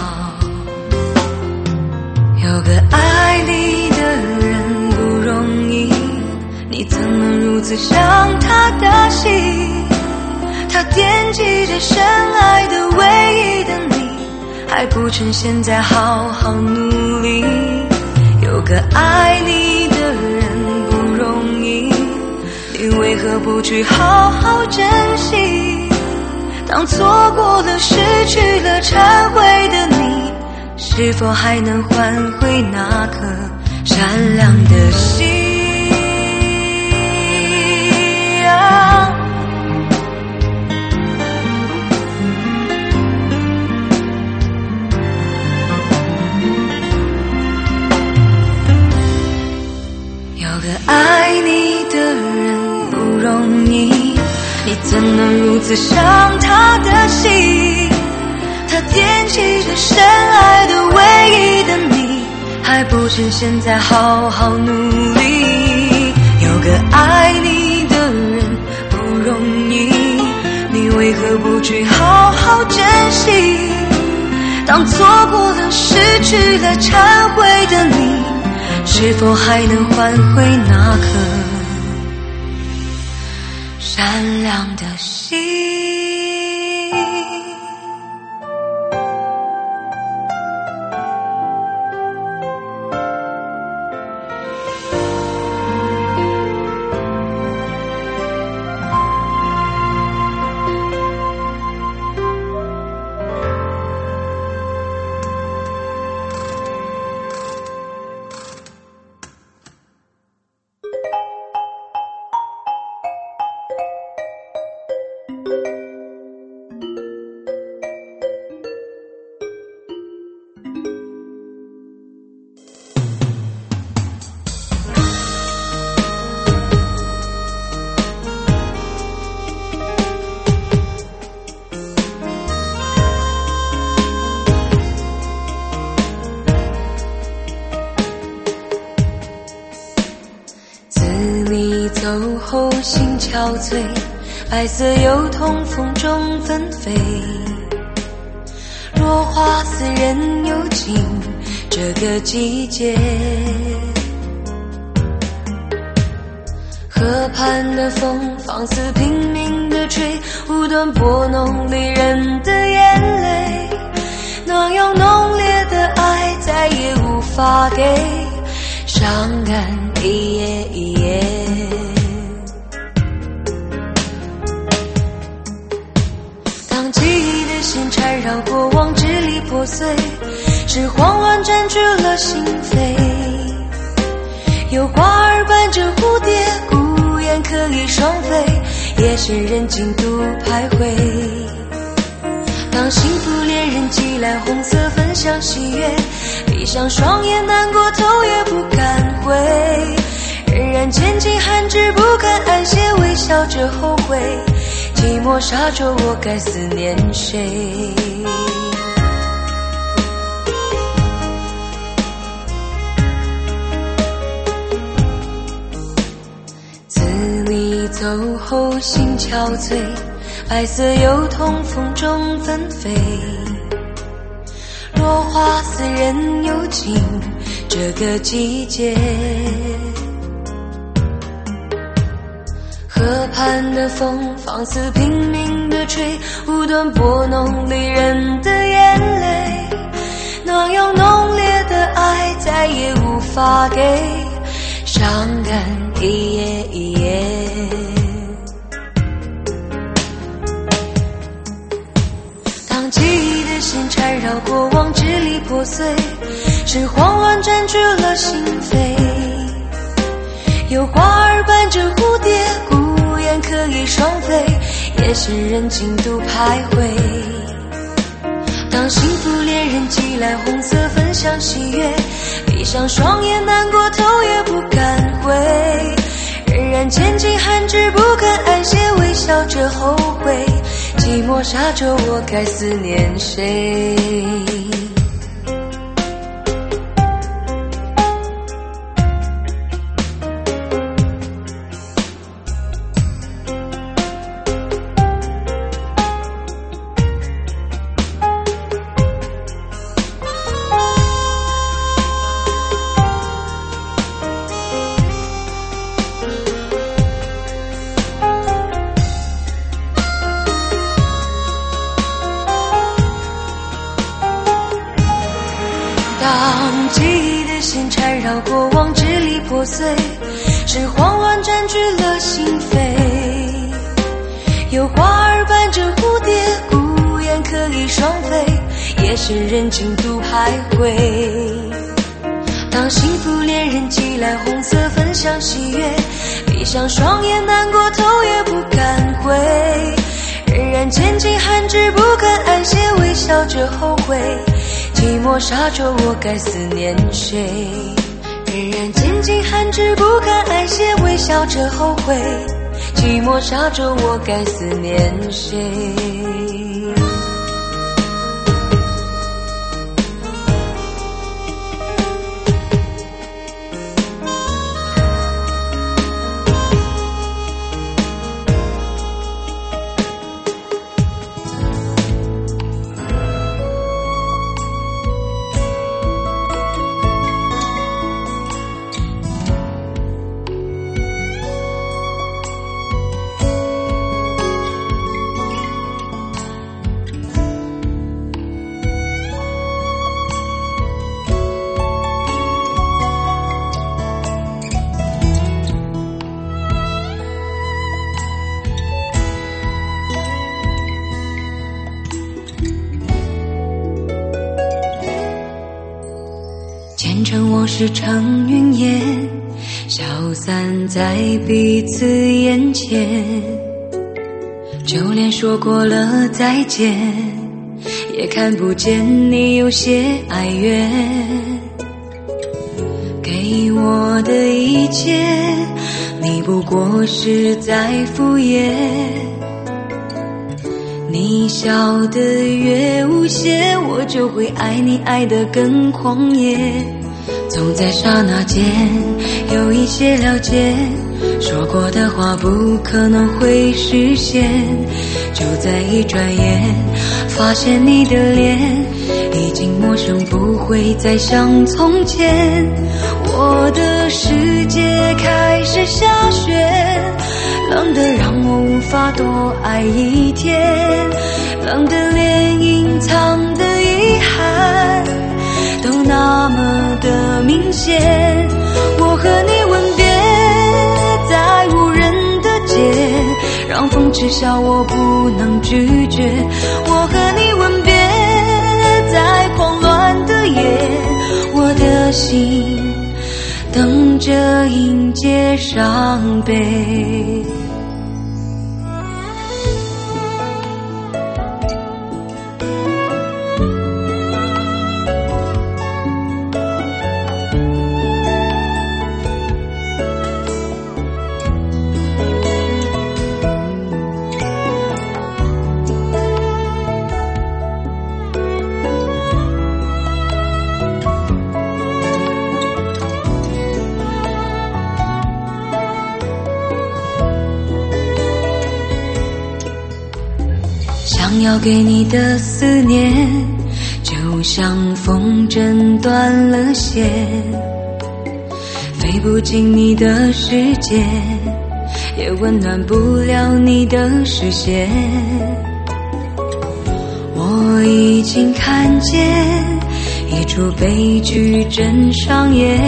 有个爱你的人不容易，你怎能如此伤他的心？他惦记着深爱的唯一的你，还不趁现在好好努力。有个爱你的人不容易，你为何不去好好珍惜？当错过了失去了忏悔的你，是否还能换回那颗善良的心啊？有个爱你的人不容易，你怎能如此伤他的心？他惦记着深爱的唯一的你，还不趁现在好好努力。有个爱你的人不容易，你为何不去好好珍惜？当错过了失去了忏悔的你，是否还能换回那颗善良的心？走后心憔悴，白色油桐风中纷飞。落花似人有情，这个季节。河畔的风放肆拼命地吹，无端拨弄离人的眼泪。那样浓烈的爱再也无法给，伤感一夜一夜。当记忆的线缠绕过往支离破碎，是慌乱占据了心扉。有花儿伴着蝴蝶，孤雁可以双飞，夜深人静独徘徊。当幸福恋人寄来红色分享喜悦，闭上双眼难过头也不敢回，仍然渐进寒枝不敢安歇，微笑着后悔，寂寞沙洲我该思念谁？自你走后心憔悴，白色油桐风中纷飞。落花似人有情，这个季节。河畔的风放肆拼命地吹，无端拨弄离人的眼泪。那样浓烈的爱再也无法给，伤感一夜一夜。当记忆的线缠绕过往支离破碎，是慌乱占据了心扉。有花儿伴着蝴蝶，孤雁可以双飞，也是人情独徘徊。当幸福恋人寄来红色分享喜悦，闭上双眼难过头也不敢回，仍然渐进寒枝不肯安歇，微笑着后悔，寂寞沙洲我该思念谁？当记忆的线缠绕过往支离破碎，是慌乱占据了心扉，有花儿伴着蝴蝶，孤雁可以双飞，也是人情独徘徊。当幸福恋人寄来红色分享喜悦，闭上双眼难过头也不敢回，仍然渐进寒枝不肯安歇，微笑着后悔，寂寞沙洲我该思念谁？仍然渐进寒枝不肯安歇，微笑着后悔，寂寞沙洲我该思念谁？前尘往事成云烟，消散在彼此眼前，就连说过了再见，也看不见你有些哀怨。给我的一切，你不过是在敷衍，你笑得越无邪，我就会爱你爱得更狂野。总在刹那间有一些了解，说过的话不可能会实现，就在一转眼发现你的脸已经陌生，不会再像从前。我的世界开始下雪，冷得让我无法多爱一天，冷得连隐藏的遗憾都那么的明显。我和你吻别在无人的街，让风痴笑我不能拒绝。我和你吻别在狂乱的夜，我的心等着迎接伤悲。想要给你的思念，就像风筝断了线，飞不进你的世界，也温暖不了你的视线。我已经看见一出悲剧正上演，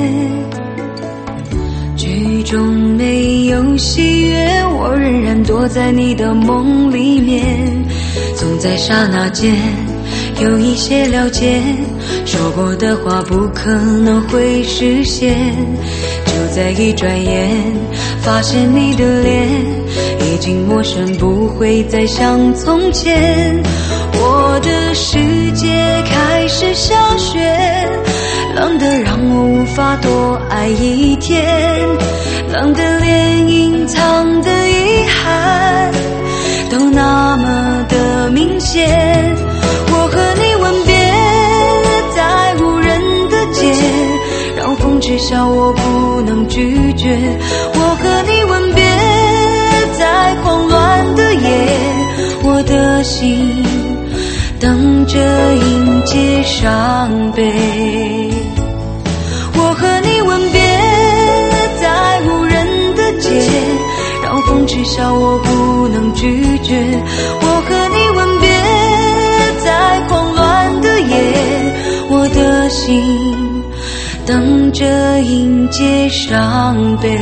剧中没有喜悦，我仍然躲在你的梦里面。总在刹那间有一些了解，说过的话不可能会实现，就在一转眼发现你的脸已经陌生，不会再像从前。我的世界开始下雪，冷得让我无法多爱一天，冷得连隐藏的遗憾都那么的明显。我和你吻别在无人的街，让风知晓我不能拒绝。我和你吻别在慌乱的夜，我的心等着迎接伤悲。我和你吻别在无人的街，让风知晓我不能拒绝。我和你吻别在慌乱的夜，我的心等着迎接伤悲。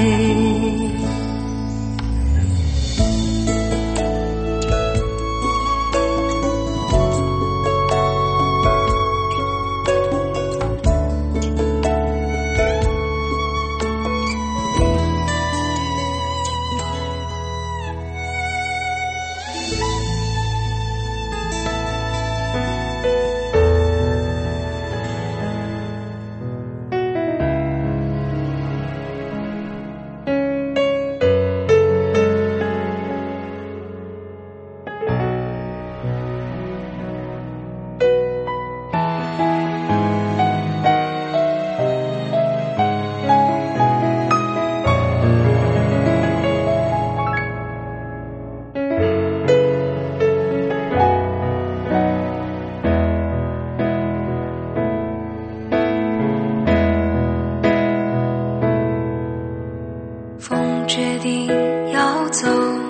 决定要走，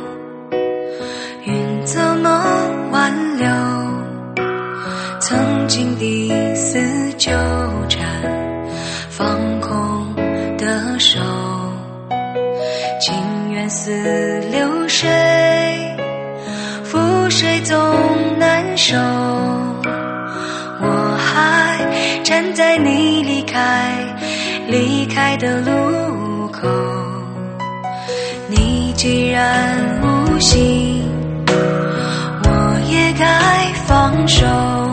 云怎么挽留曾经的丝纠缠，放空的手，情缘似流水，覆水总难收。我还站在你离开离开的路口，你既然无心，我也该放手，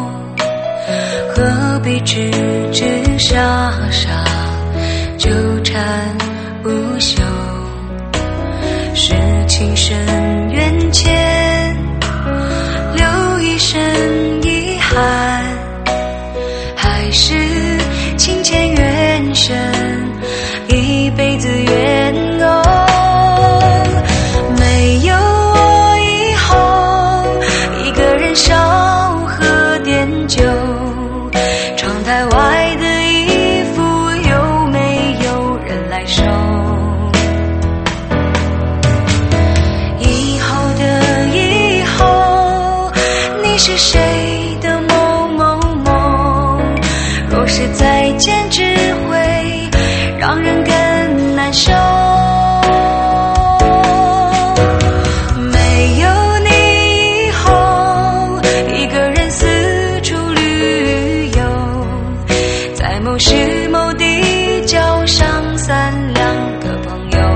何必痴痴傻傻纠缠不休？是情深缘浅，留一身遗憾，还是情牵缘深，一辈子缘偶？没有我以后，一个人少喝点酒，窗台外的衣服有没有人来收？以后的以后，你是谁的某某某？若是再见，只会让人更难受。某时某地交上三两个朋友，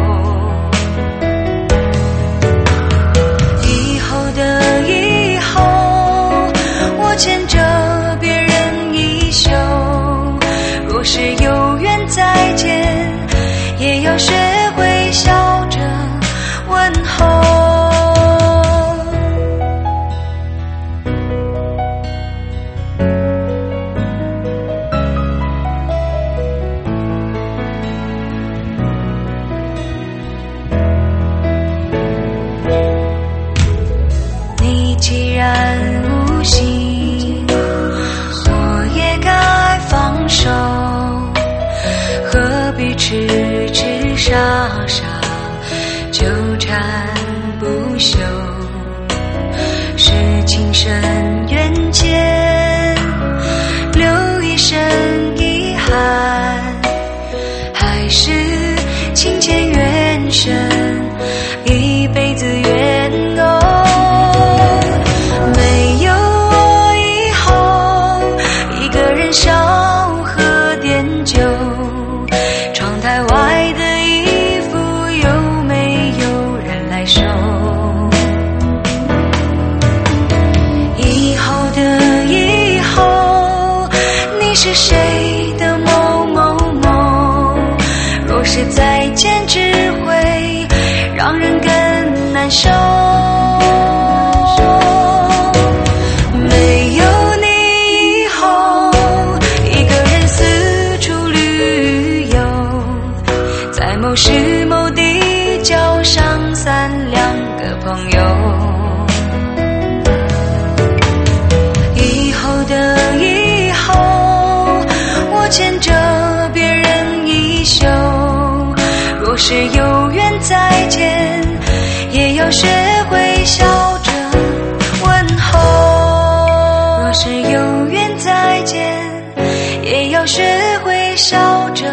以后的以后，我牵着别人衣袖，若是有缘再见，也要学会笑着问候。既然无心，我也该放手，何必痴痴傻傻纠缠不休？是情深缘浅，留一身遗憾，还是情牵缘深，一辈子缘偶？没有我以后，一个人少喝点酒，窗台外的衣服有没有人来收？ 朋友。以后的以后，我牵着别人衣袖，若是有缘再见，也要学会笑着问候。若是有缘再见，也要学会笑着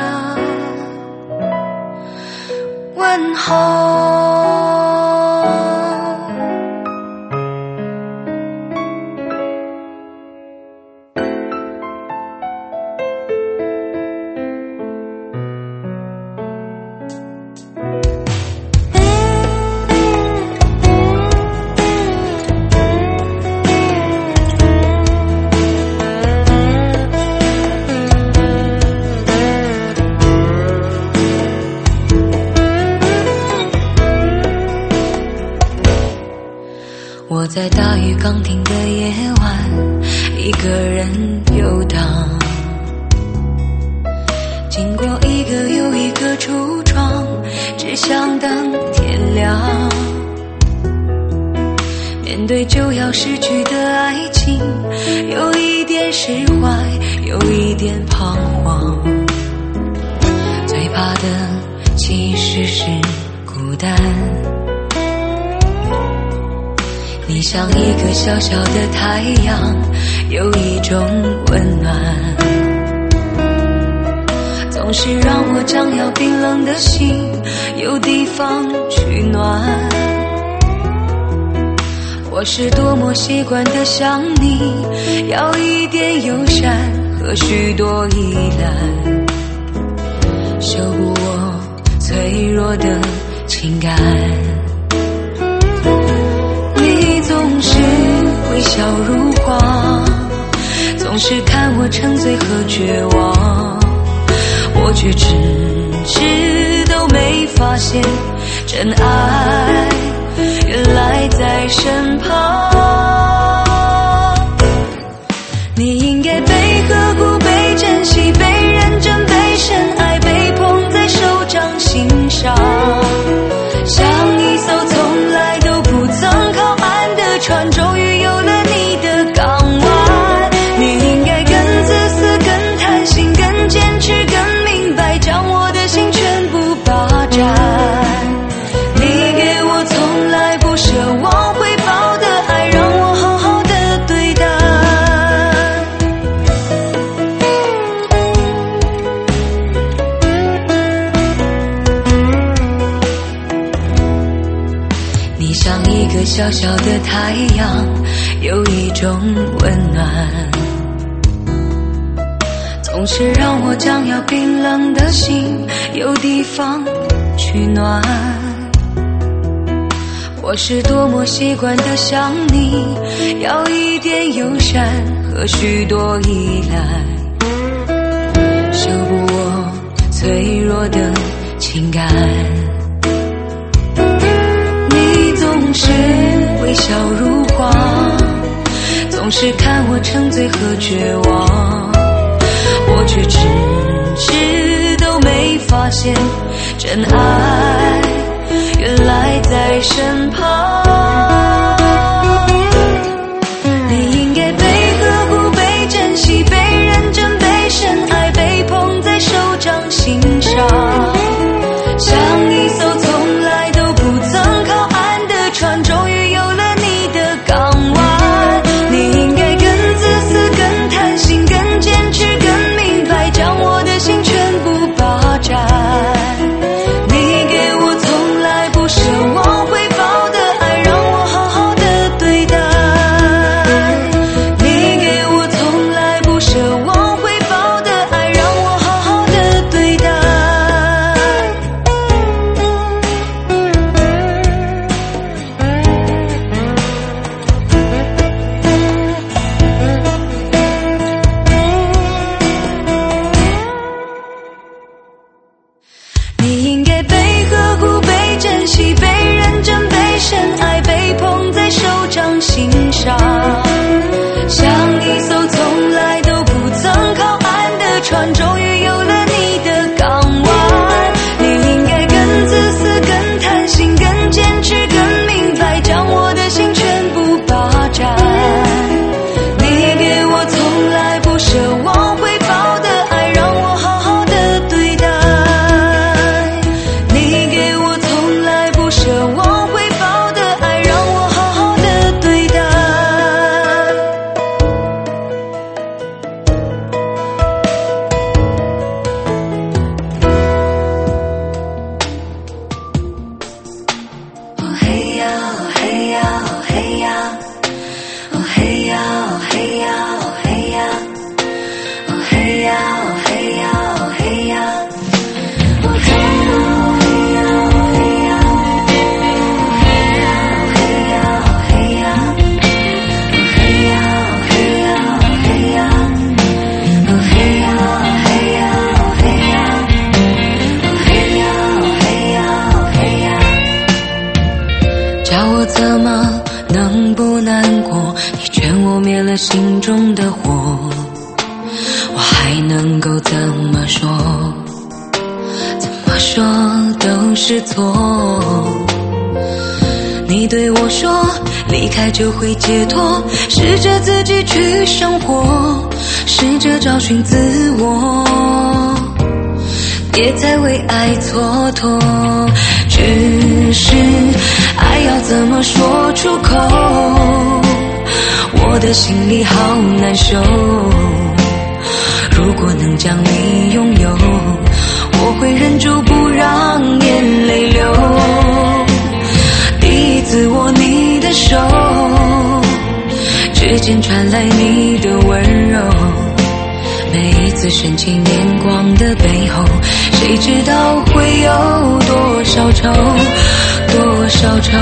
问候。我在大雨刚停的夜晚，一个人游荡，经过一个又一个橱窗，只想等天亮。面对就要失去的爱情，有一点释怀，有一点彷徨。最怕的其实是孤单。你像一个小小的太阳，有一种温暖，总是让我将要冰冷的心有地方取暖。我是多么习惯的想你，要一点友善和许多依赖，修补我脆弱的情感。总是微笑如花，总是看我沉醉和绝望，我却迟迟都没发现真爱原来在身旁。你应该被呵护，被珍惜，被认真，被深爱，被捧在手掌心上，像一艘从来都不曾靠岸的船，终于有了你的港湾。你应该更自私，更贪心，更坚持，更明白，将我的心全部霸占。你给我从来不奢望回报的爱，让我好好的对待。你像一个小小的太阳，有一种温暖，总是让我将要冰冷的心有地方取暖。我是多么习惯的想你，要一点友善和许多依赖，修补我脆弱的情感。你总是微笑如花，总是看我沉醉和绝望，我却迟迟都没发现真爱原来在身旁。你应该被呵护，被珍惜，被认真，被深爱，被捧在手掌心上，像一艘从来都不曾靠岸的船，终于有了你的港湾。你应该更自私，更贪心，更坚持，更明白，将我的心全部霸占。你给我从来不奢望回报的我怎么能不难过？你劝我灭了心中的火，我还能够怎么说？怎么说都是错。你对我说离开就会解脱，试着自己去生活，试着找寻自我，别再为爱蹉跎。只是爱要怎么说出口，我的心里好难受。如果能将你拥有，我会忍住不让眼泪流。第一次握你的手，指尖传来你的温柔，每一次深情眼光的背后，谁知道会有多少愁，多少愁。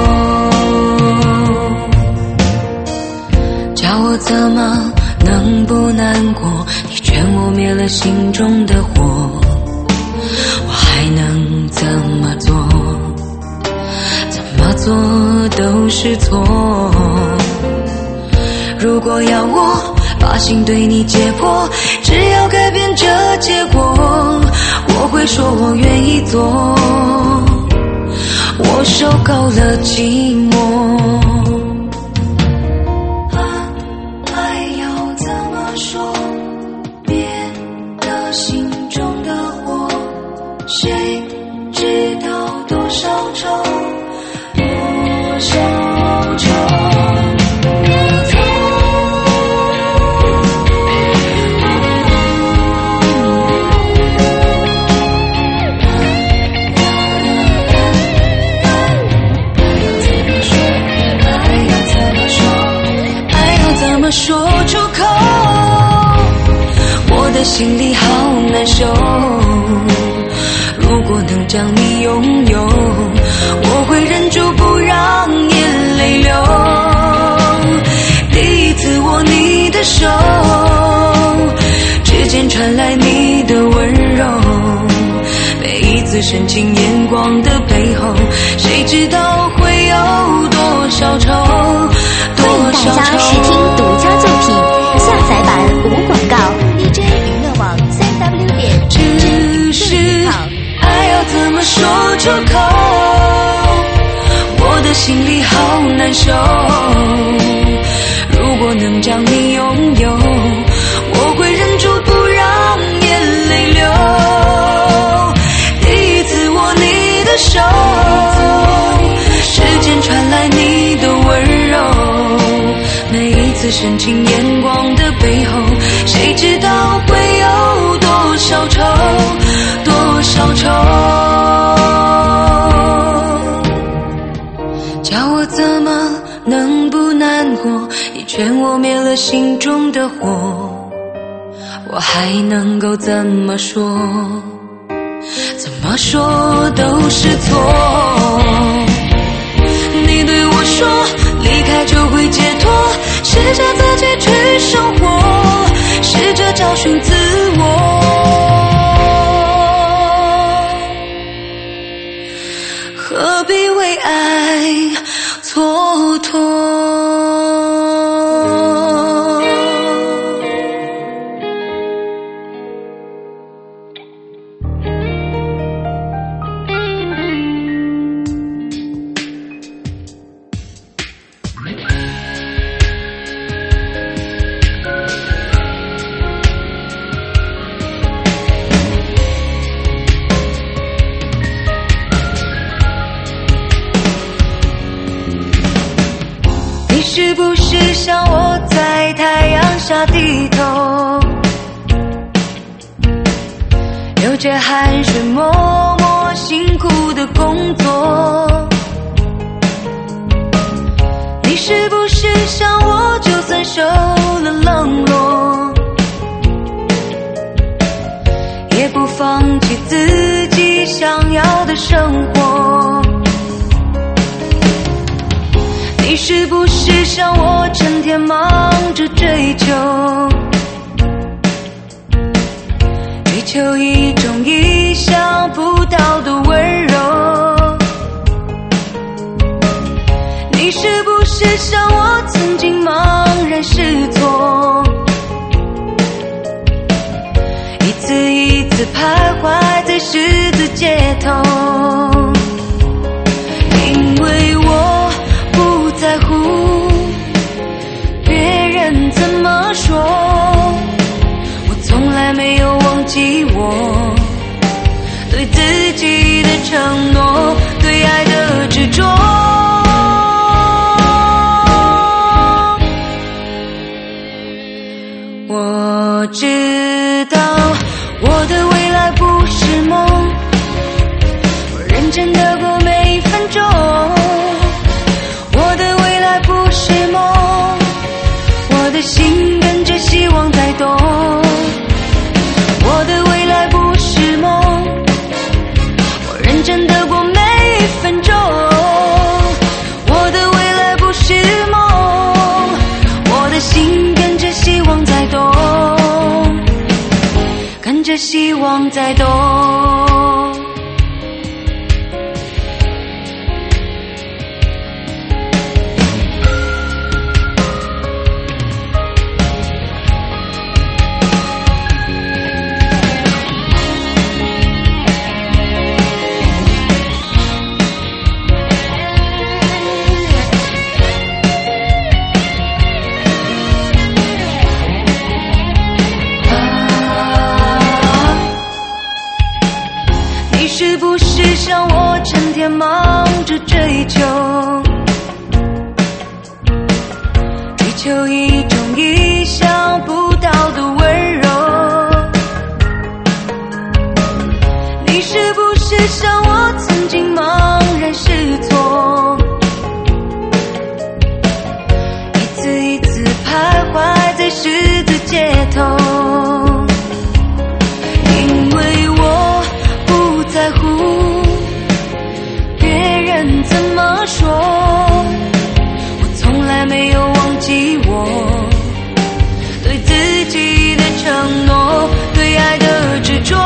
叫我怎么能不难过？你劝我灭了心中的火，我还能怎么做？怎么做都是错。如果要我把心对你解剖，只要改变这结果，我会说我愿意做。我受够了寂寞。爱要怎么说？灭了心中的火，谁知道多少愁，多少愁。说出口，我的心里好难受。如果能将你拥有，我会忍住不让眼泪流。第一次握你的手，指尖传来你的温柔，每一次深情眼光的背后，谁知道会有多少愁，多少愁。 欢迎大家试听独家作品，下载版无广告 D J 娱乐网三 W 点。 只是爱要怎么说出口，我的心里好难受。如果能将你拥有，我会忍住不让眼泪流。第一次握你的手，指尖传来你的温柔，每一次深情眼光的背后，谁知道会有多少愁，多少愁。叫我怎么能不难过？你劝我灭了心中的火，我还能够怎么说？怎么说都是错。你对我说离开就会解脱，试着自己去生活，试着找寻自我，何必为爱蹉跎。是不是像我在太阳下低头，流着汗水默默辛苦的工作？你是不是像我就算受了冷落，也不放弃自己想要的生活？你是不是像我成天忙着追求，追求一种意想不到的温柔？ 你是不是像我曾经茫然失措，一次一次徘徊在十字街头？因为我不在乎别人怎么说，我从来没有忘记我对自己的承诺，对爱的执着。我知道我的未来不是梦，我认真的过每一分钟。我的未来不是梦，我的心跟着希望在动。我的未来不是梦，我认真的过每一分钟。我的未来不是梦，我的心跟着希望在动，跟着希望在动。是不是像我成天忙着追求，追求一种意想不到的温柔？你是不是像我曾经茫然失措，一次一次徘徊在十字街头？因为我不在乎别人怎么说，我从来没有忘记我对自己的承诺，对爱的执着。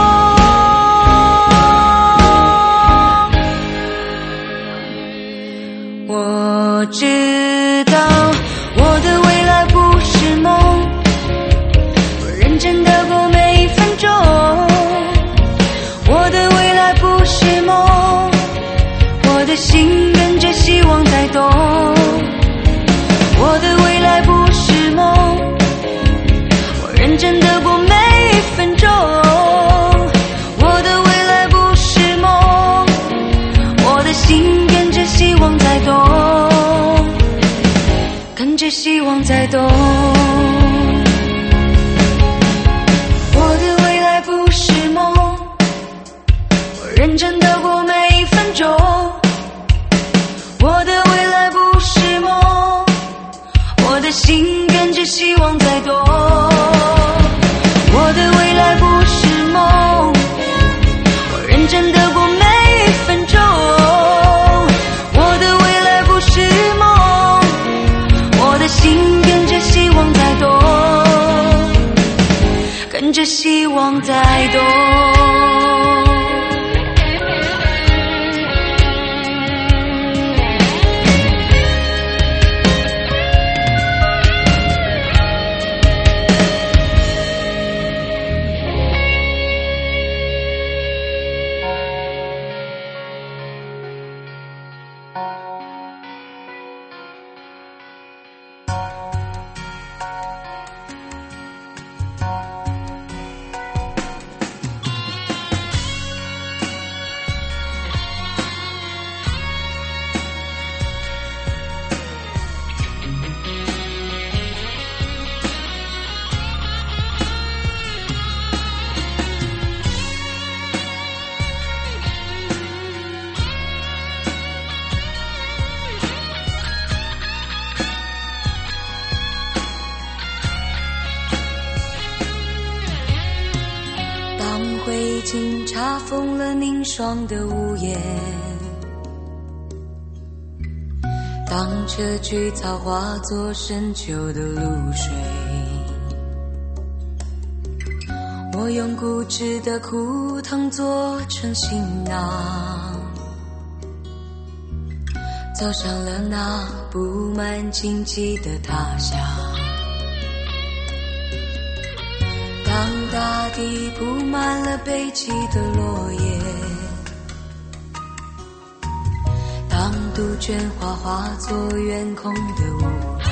我知道我的未来不是梦，我认真的过每一分钟。我的未来不是梦，我的心跟着希望在动。我的未来不是梦，我认真的过每一分钟。我的未来不是梦，我的心跟着希望在动，跟着希望在动。我的未来不是梦，认真的过每一分钟。我的未来不是梦，我的心跟着希望在动。我的未来不是梦，我认真的过每一分钟。我的未来不是梦，我的心跟着希望在动，跟着希望在动。灰烬查封了凝霜的屋檐，当这菊草化作深秋的露水，我用固执的枯藤做成行囊， 走上了那布满荆棘的他乡。当大地铺满了悲泣的落叶，当杜鹃花化作远空的雾霭，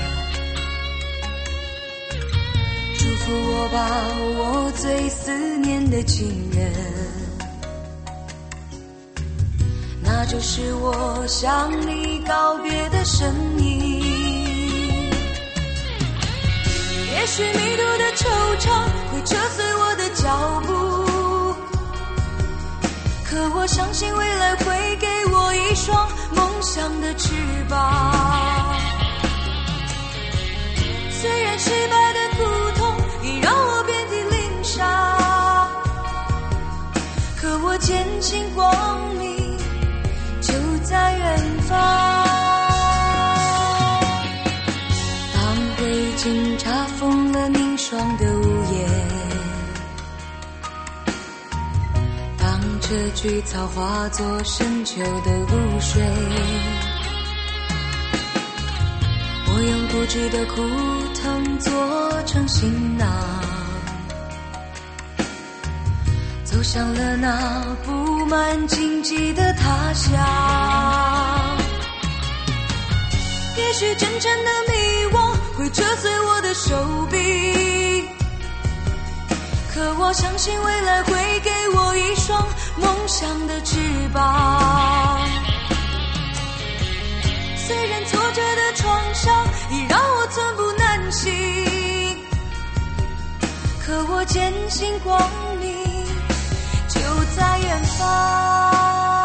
祝福我吧，我最思念的亲人，那就是我向你告别的身影。也许迷途的惆怅会折碎我的脚步，可我相信未来会给我一双梦想的翅膀。虽然失败的苦痛已让我遍体鳞伤，可我坚信光明就在远方。当灰烬查封了凝霜的屋檐，当这菊草化作深秋的露水，我用固执的苦疼做成行囊，走向了那布满荆棘的他乡。也许真正的迷惘会折碎我的手臂，可我相信未来会给我一双梦想的翅膀。虽然挫折的创伤已让我寸步难行，可我坚信光明就在远方。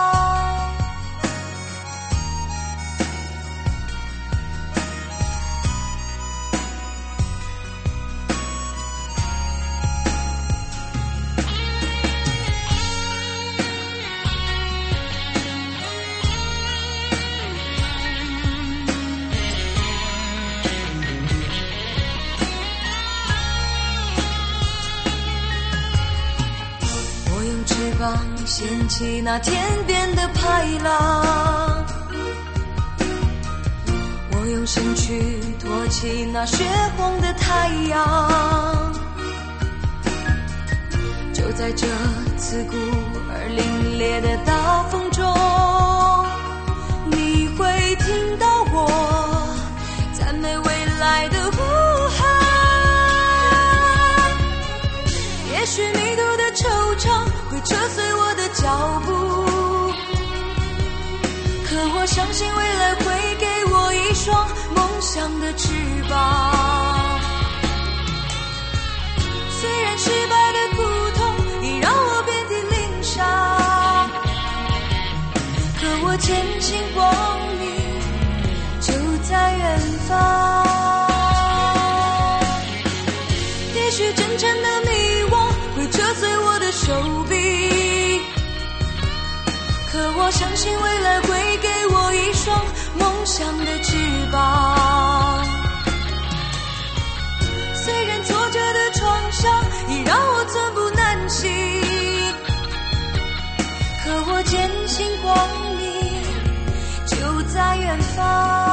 掀起那天边的排浪，我用身躯托起那血红的太阳。就在这刺骨而凛冽的大风中，你会听到我赞美未来的呼喊。也许迷途的惆怅会折碎我的脚步，可我相信未来会给我一双梦想的翅膀。虽然失败的苦痛已让我遍体鳞伤，可我坚信光明就在远方。也许真正的迷惘会折碎我的手臂，可我相信未来会给我一双梦想的翅膀。虽然挫折的创伤已让我寸步难行，可我坚信光明就在远方。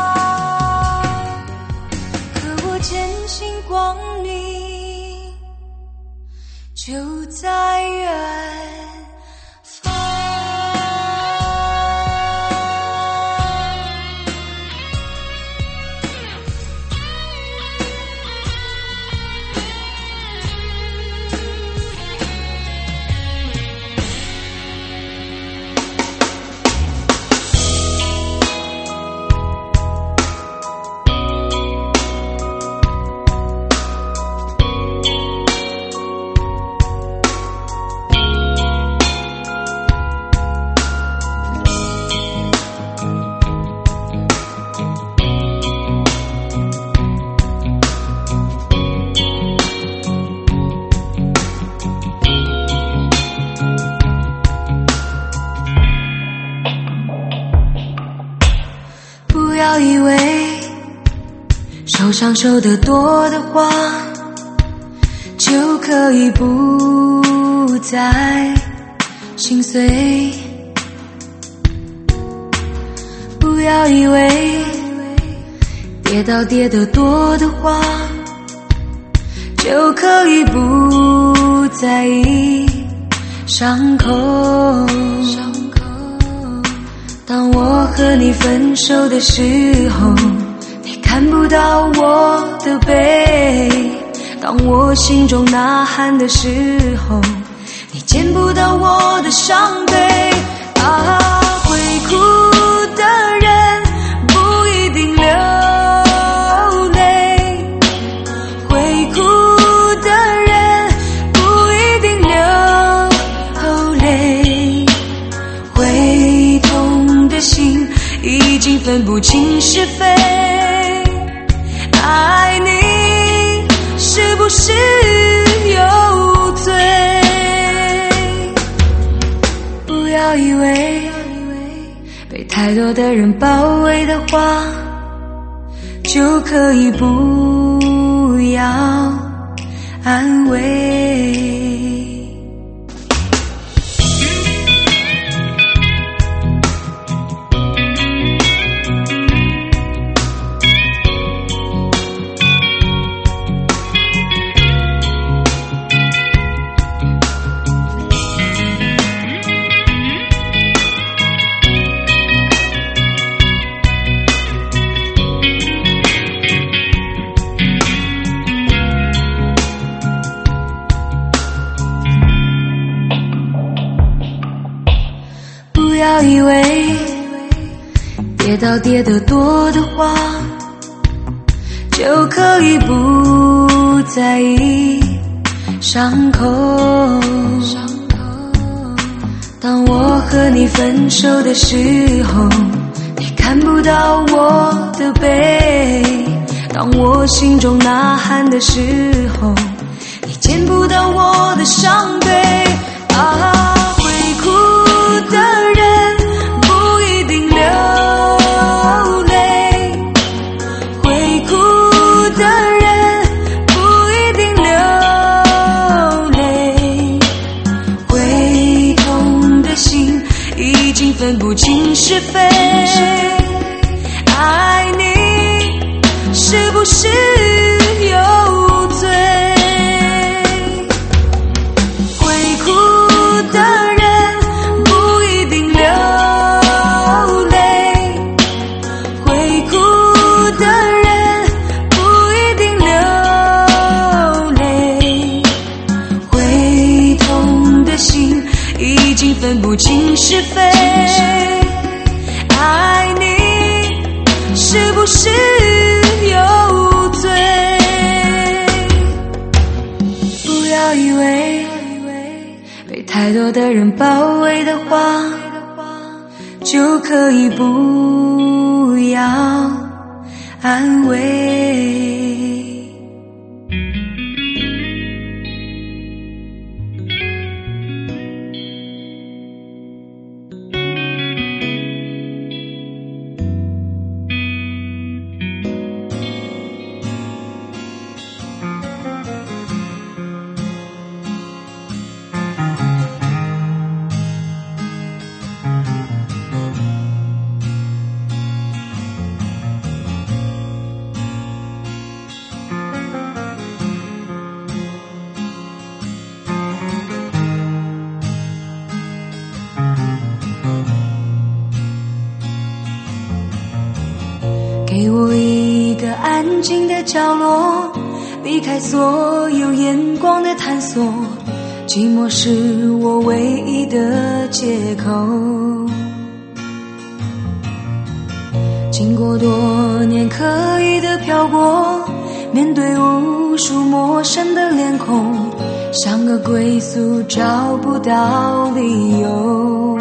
可我坚信光明就在远方。不要以为受伤受得多的话，就可以不再心碎。不不要以为跌倒跌得多的话，就可以不在意伤口。当我和你分手的时候，你看不到我的背，当我心中呐喊的时候，你见不到我的伤悲。啊，会哭的人不一定流泪，会哭的人不一定流泪，会痛的心已经分不清是非。爱你是不是有罪？不要以为被太多的人包围的话，就可以不要安慰。不要以为跌倒跌得多的话，就可以不在意伤口。当我和你分手的时候，你看不到我的背，当我心中呐喊的时候，你见不到我的伤悲。啊，会哭的人不一定流泪，会哭的人不一定流泪，会痛的心已经分不清是非。爱你是不是有罪？会哭的人不一定流泪，会哭的人不一定流泪，会痛的心已经分不清是非。爱你是不是有罪？不要以为被太多的人包围的话，就可以不要安慰。给我一个安静的角落，避开所有眼光的探索，寂寞是我唯一的借口。经过多年刻意的漂泊，面对无数陌生的脸孔，像个归宿找不到理由。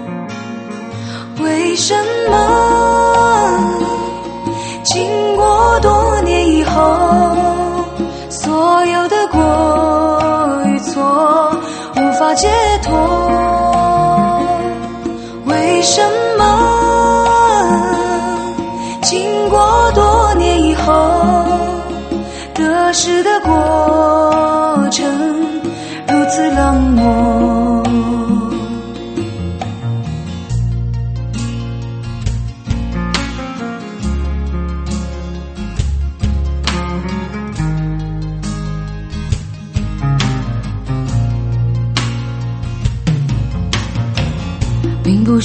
为什么经过多年以后，所有的过与错无法解脱？为什么经过多年以后，得失的过程如此冷漠？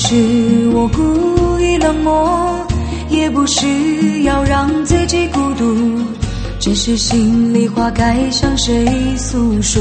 是我故意冷漠，也不是要让自己孤独，只是心里话该向谁诉说。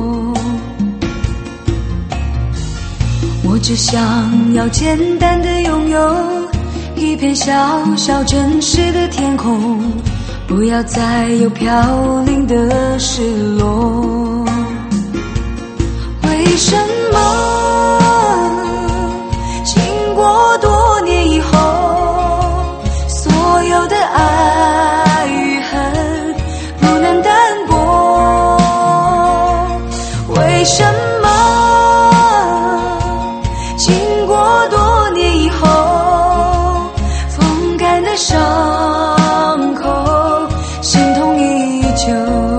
我只想要简单的拥有一片小小真实的天空，不要再有飘零的失落。为什么经过多年以后，所有的爱与恨不能淡薄？为什么经过多年以后，风干的伤口心痛依旧？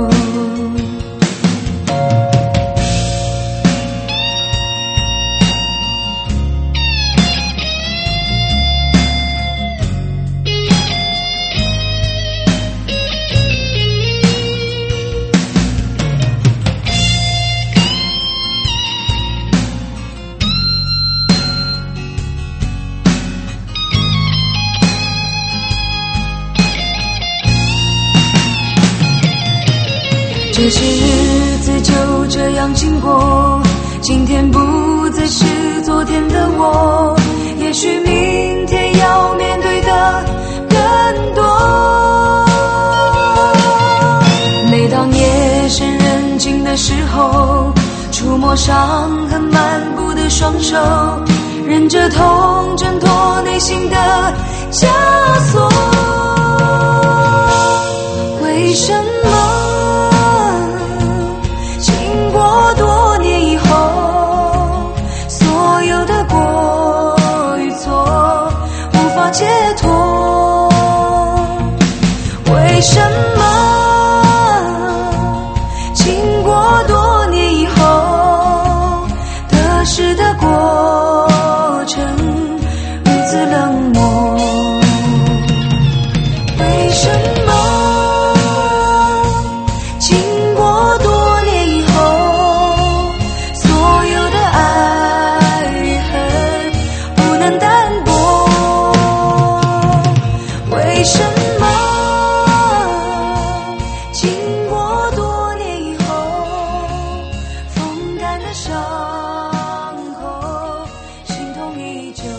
这些日子就这样经过，今天不再是昨天的我，也许明天要面对的更多。每当夜深人静的时候，触摸伤痕漫步的双手，忍着痛挣脱内心的枷锁。为什么多年以后，所有的过与错无法解脱？为什么经过多年以后，得失的过程如此冷漠？为什么经过多年以后，为什么经过多年以后，风干的伤口心痛依旧？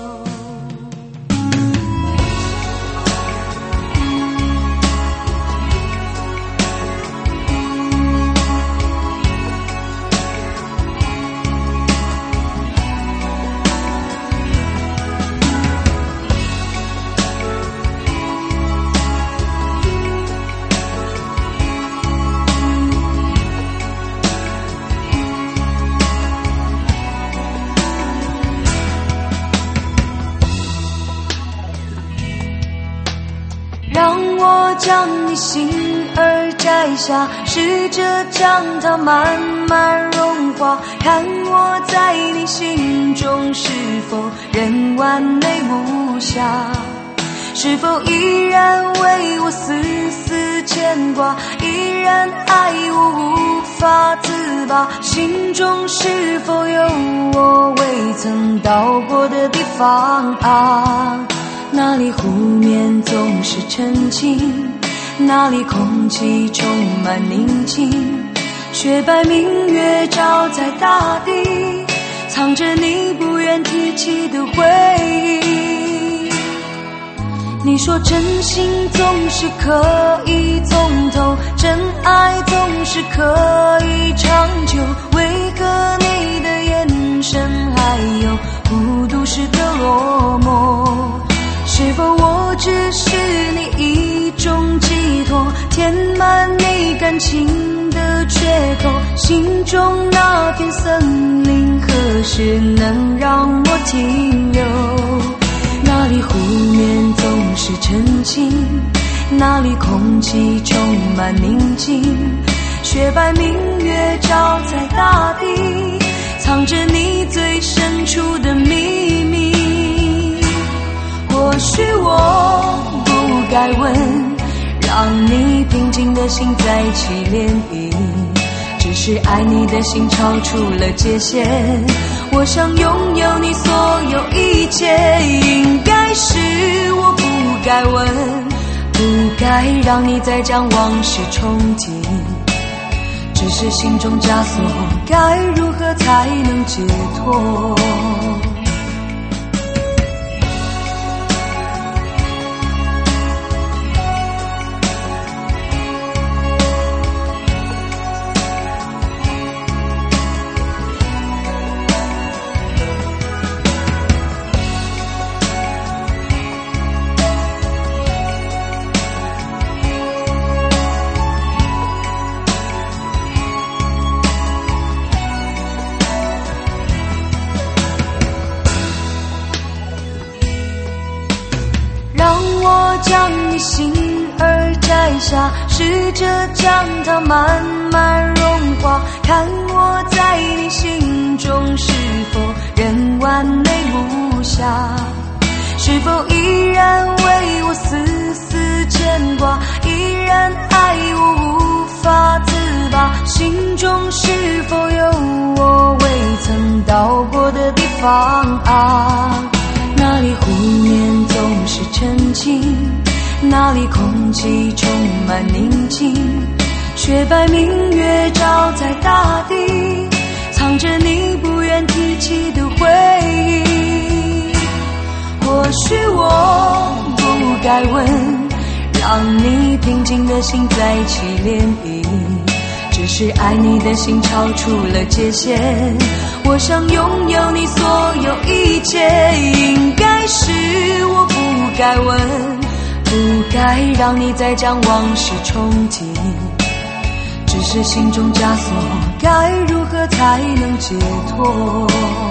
让我将你心儿摘下，试着将它慢慢融化，看我在你心中是否仍完美无瑕，是否依然为我丝丝牵挂，依然爱我无法自拔，心中是否有我未曾到过的地方啊？那里湖面总是澄清，那里空气充满宁静，雪白明月照在大地，藏着你不愿提起的回忆。你说真心总是可以从头，真爱总是可以长久，为何你的眼神还有孤独时的落寞？是否我只是你一种寄托，填满你感情的缺口？心中那片森林何时能让我停留？那里湖面总是澄清，那里空气充满宁静，雪白明月照在大地，藏着你最深处的秘密。或许我不该问，让你平静的心再起涟漪，只只是爱你的心超出了界限，我想拥有你所有一切，应该是我不该问，不该让你再将往事重提，只是心中枷锁，该如何才能解脱？将你心儿摘下，试着将它慢慢融化，看我在你心中是否仍完美无瑕，是否依然为我丝丝牵挂，依然爱我无法自拔，心中是否有我未曾到过的地方啊？那里湖面总是澄清，那里空气充满宁静，雪白明月照在大地，藏着你不愿提起的回忆。或许我不该问，让你平静的心再起涟漪，只是爱你的心超出了界限，我想拥有你所有一切，应该是我不该问，不该让你再将往事重提，只是心中枷锁，该如何才能解脱？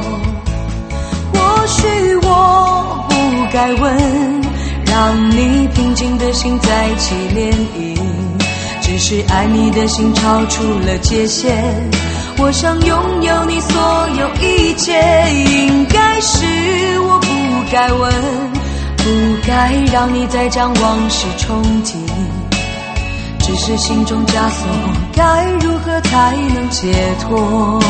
或许我不该问，让你平静的心再起涟漪，只是爱你的心超出了界限，我想拥有你所有一切，应该是我不该问，不该让你再将往事重提，只是心中枷锁，该如何才能解脱？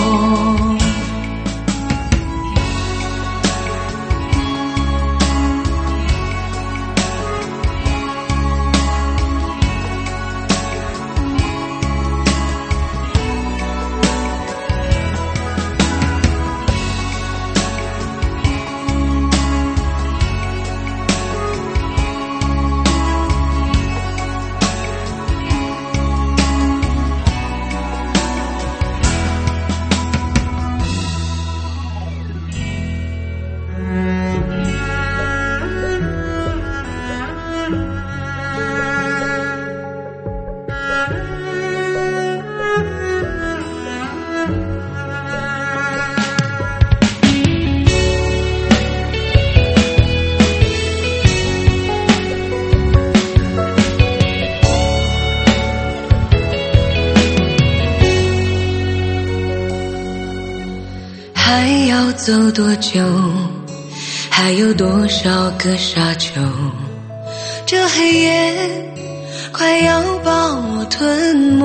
还要走多久？还有多少个沙丘？这黑夜快要把我吞没，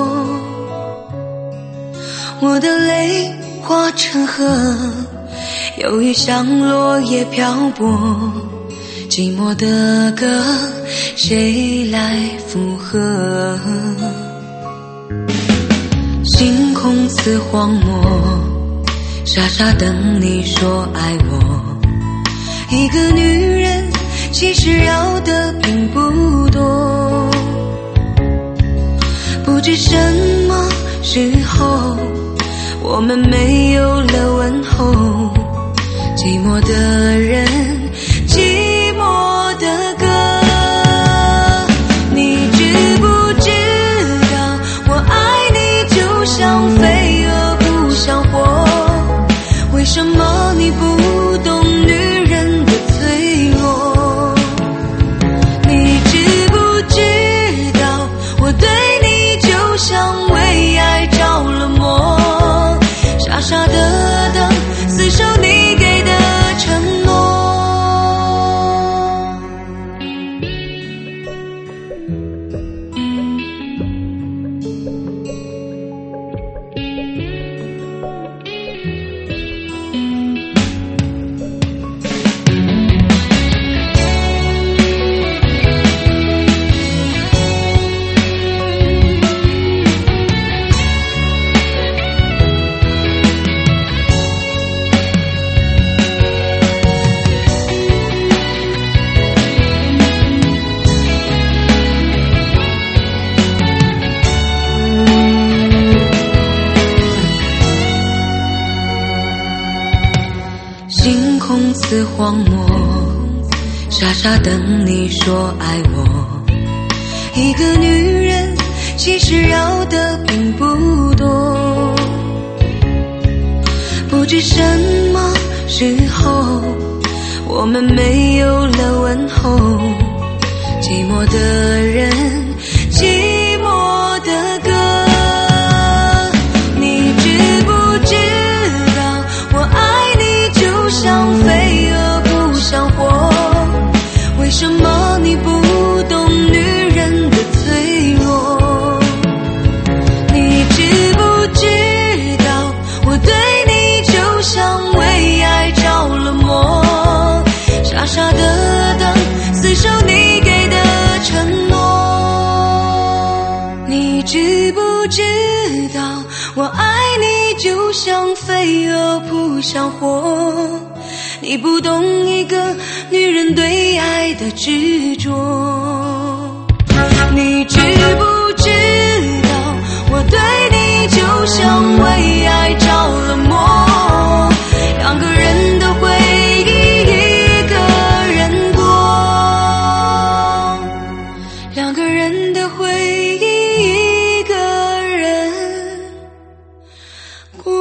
我的泪化成河，忧郁像落叶漂泊，寂寞的歌谁来附和？星空似荒漠，傻傻等你说爱我，一个女人其实要的并不多，不知什么时候我们没有了问候，寂寞的人，寂寞的歌，你知不知道我爱你就像飞蛾不像火，为什么你不懂女人的脆弱？你知不知道我对你就像为爱着了魔，傻傻的等厮守你给的承诺。 此荒漠，傻傻等你说爱我。一个女人其实要的并不多，不知什么时候我们没有了问候，寂寞的人，寂寞的歌。你知不知道我爱你就像飞蛾不像火，为什么你不懂女人的脆弱？你知不知道我对你就像为爱着了魔，傻傻的等厮守你给的承诺。你知不知道我爱你就像飞蛾扑向火，你不懂一个女人对爱的执着。你知不知道我对你就像为爱着了魔，两个人的回忆一个人过，两个人的回忆一个人过。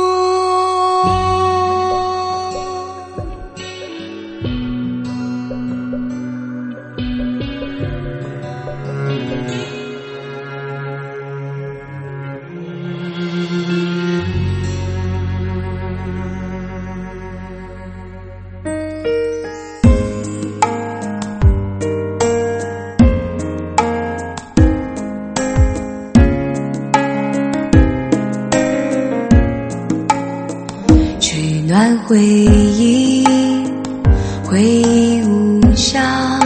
取暖回忆，回忆无香，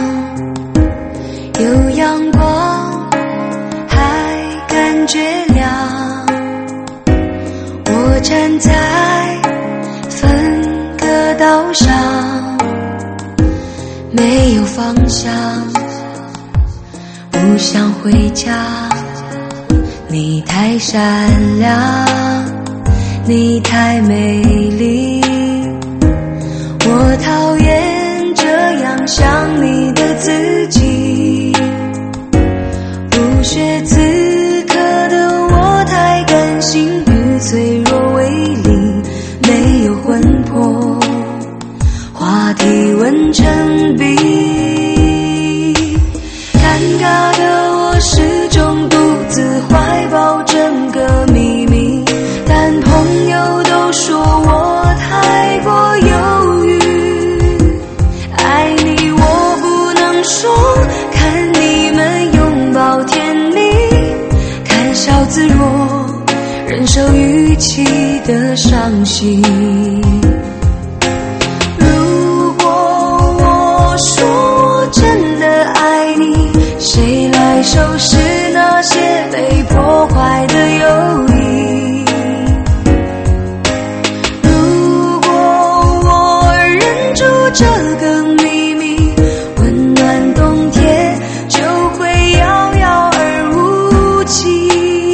有阳光还感觉亮，我站在分隔岛上，没有方向，不想回家。你太善良，你太美丽，我讨厌这样想你的自己。不学此刻的我太感性与脆弱为邻，没有魂魄，话题问成笔。尴尬的我始终独自怀抱整个秘密，但朋友都说我太过犹豫。爱你我不能说，看你们拥抱甜蜜，看笑自若，忍受预期的伤心。如果我说我真的爱你，谁来收拾那些被破坏的友谊？如果我忍住这个秘密，温暖冬天就会遥遥而无期。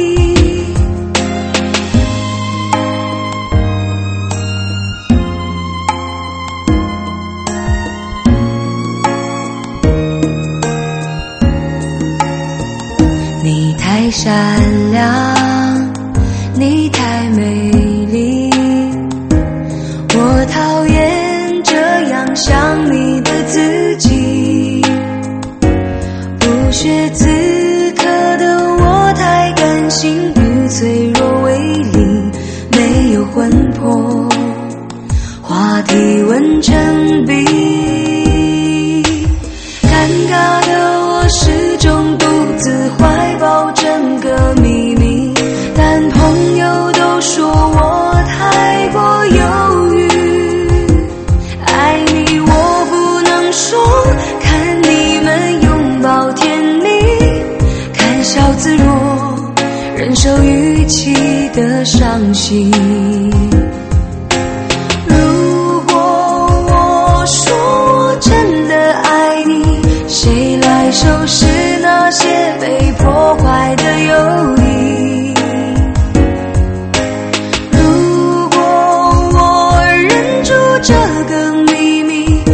你太善良，你太美丽，我讨厌这样想你的自己。不学此刻的我太感性与脆弱为邻，没有魂魄，话题问成笔。尴尬的我始终独自怀抱整个秘密，但朋友都说我太过犹豫。爱你我不能说，看你们拥抱甜蜜，看笑自若，忍受预期的伤心。如果我说我真的爱你，谁来收拾那些被破坏的友谊？如果我忍住这个秘密，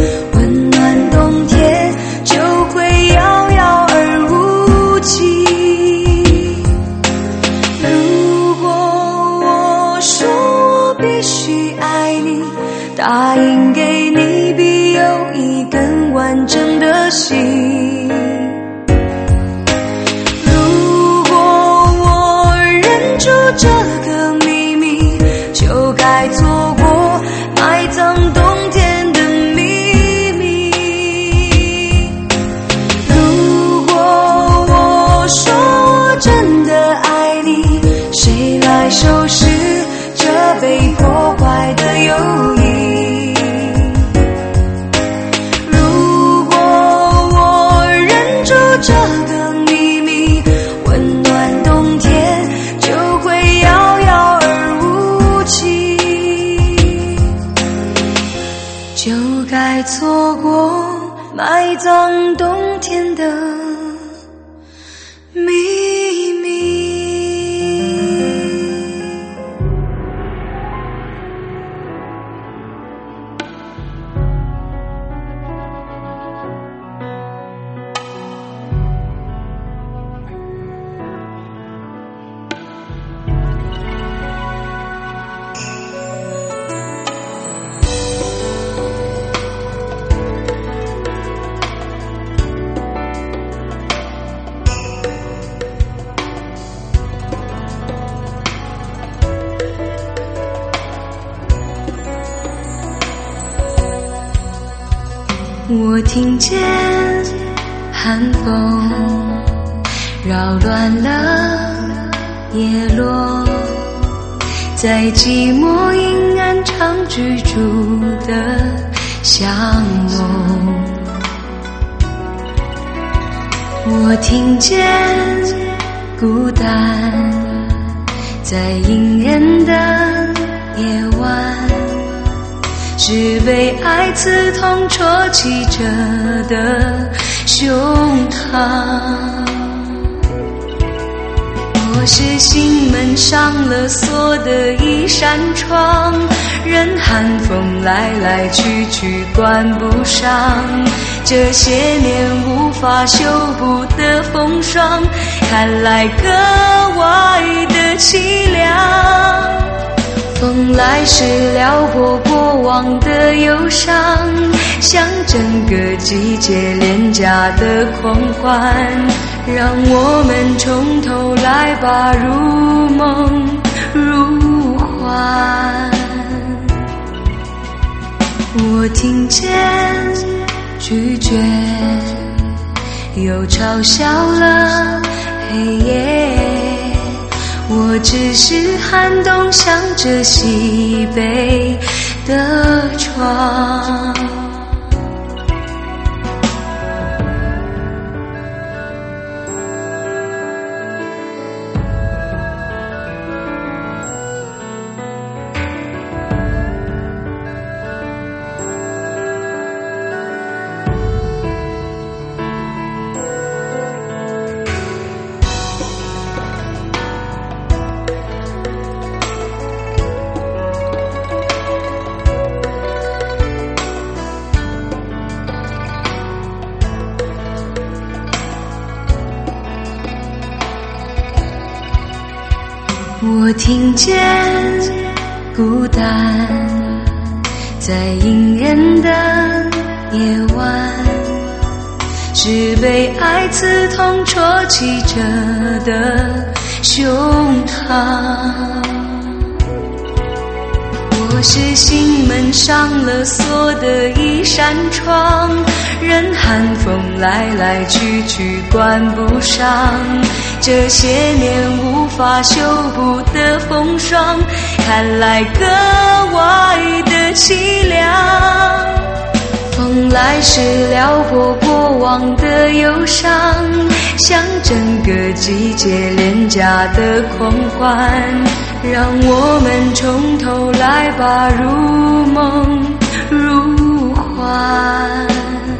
我听见寒风扰乱了叶落，在寂寞阴暗常居住的巷弄。我听见孤单在隐忍的夜晚，是被爱刺痛戳起着的胸膛。我是心门上了锁的一扇窗，任寒风来来去去关不上，这些年无法修补的风霜，看来格外的凄凉。风来时撩拨过往的忧伤，像整个季节廉价的狂欢，让我们从头来吧，如梦如幻。我听见拒绝又嘲笑了黑夜，我只是寒冬向着西北的窗。我听见孤单在隐忍的夜晚，是被爱刺痛戳起着的胸膛。我是心门上了锁的一扇窗，任寒风来来去去关不上，这些年无法修补的风霜，看来格外的凄凉。风来时撩拨过往的忧伤，像整个季节廉价的狂欢，让我们从头来吧，如梦如幻。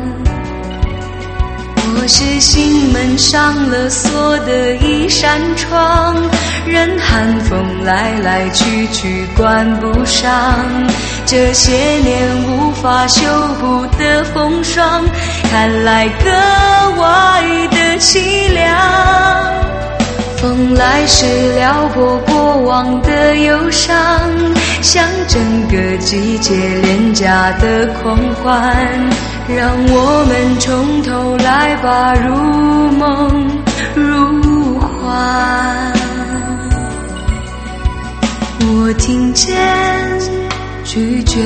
我是心门上了锁的一扇窗，任寒风来来去去关不上，这些年无法修补的风霜，看来格外的凄凉。风来时撩拨过往的忧伤，像整个季节廉价的狂欢，让我们从头来吧，如梦如幻。我听见拒绝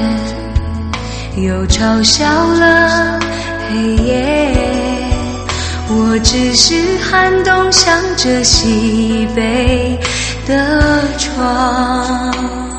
又嘲笑了黑夜，我只是寒冬向着西北的窗。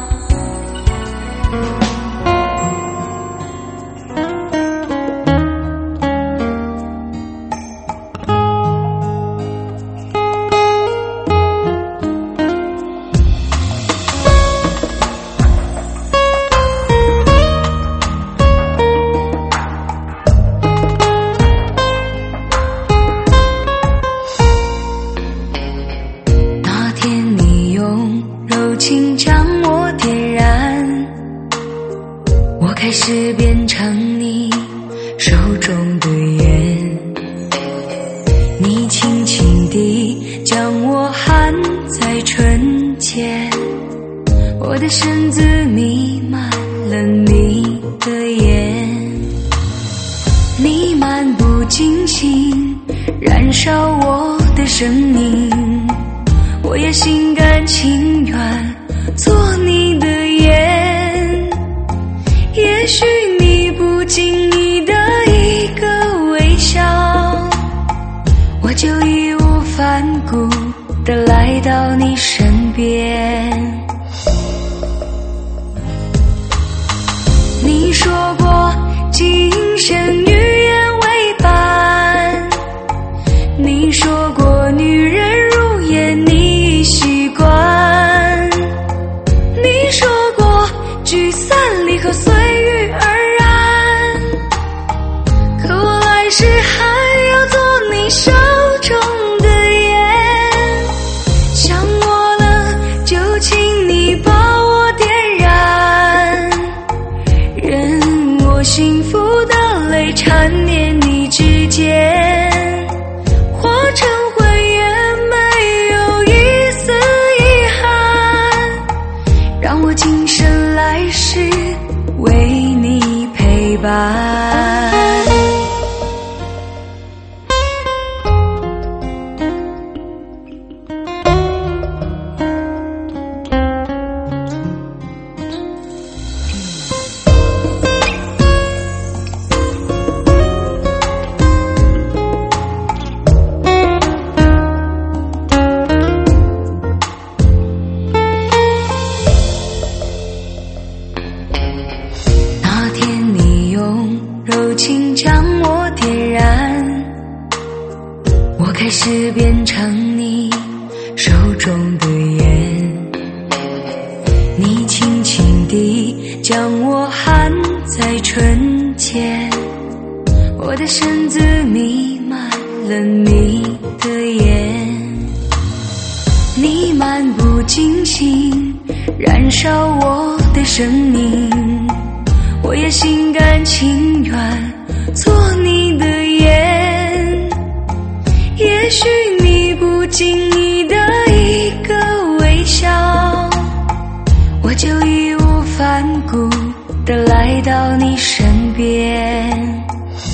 情将我点燃，我开始变成你手中的烟，你轻轻地将我含在唇间，我的身子弥漫了你的眼，你漫不经心燃烧我的生命，我也心甘情愿做你的烟，也许你不经意的义无反顾地来到你身边。你说过今生与愿为伴，你说过女人如烟你已习惯，你说过聚散离合随遇而安，可我来世还要做你手中的烟，想我了就请你把我点燃，任我幸福的泪缠绵你指尖，化成灰也没有一丝遗憾，让我今生来世为你陪伴。柔情将我点燃，我开始变成你手中的烟，你轻轻地将我含在唇间，我的身子弥漫了你的眼，你漫不经心燃烧我的生命，我也心甘情愿做你的烟，也许你不经意的一个微笑，我就义无反顾地来到你身边。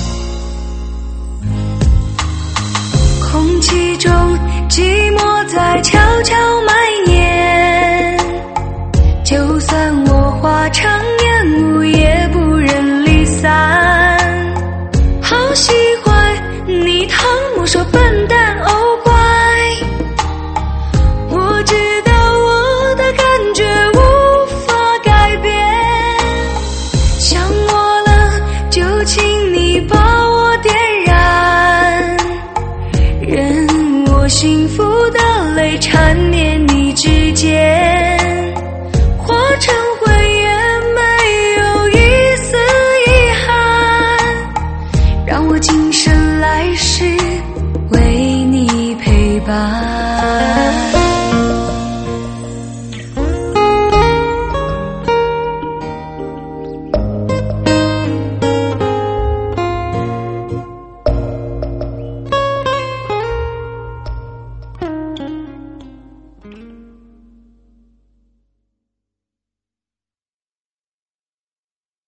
空气中寂寞在悄悄蔓延，就算我化成烟雾也不忍离散，好喜欢你汤姆说笨蛋哦乖，我知道我的感觉无法改变，想我了就请你把我点燃，任我幸福的泪缠绵你指尖，化成灰也没有一丝遗憾，让我今生来世为你陪伴。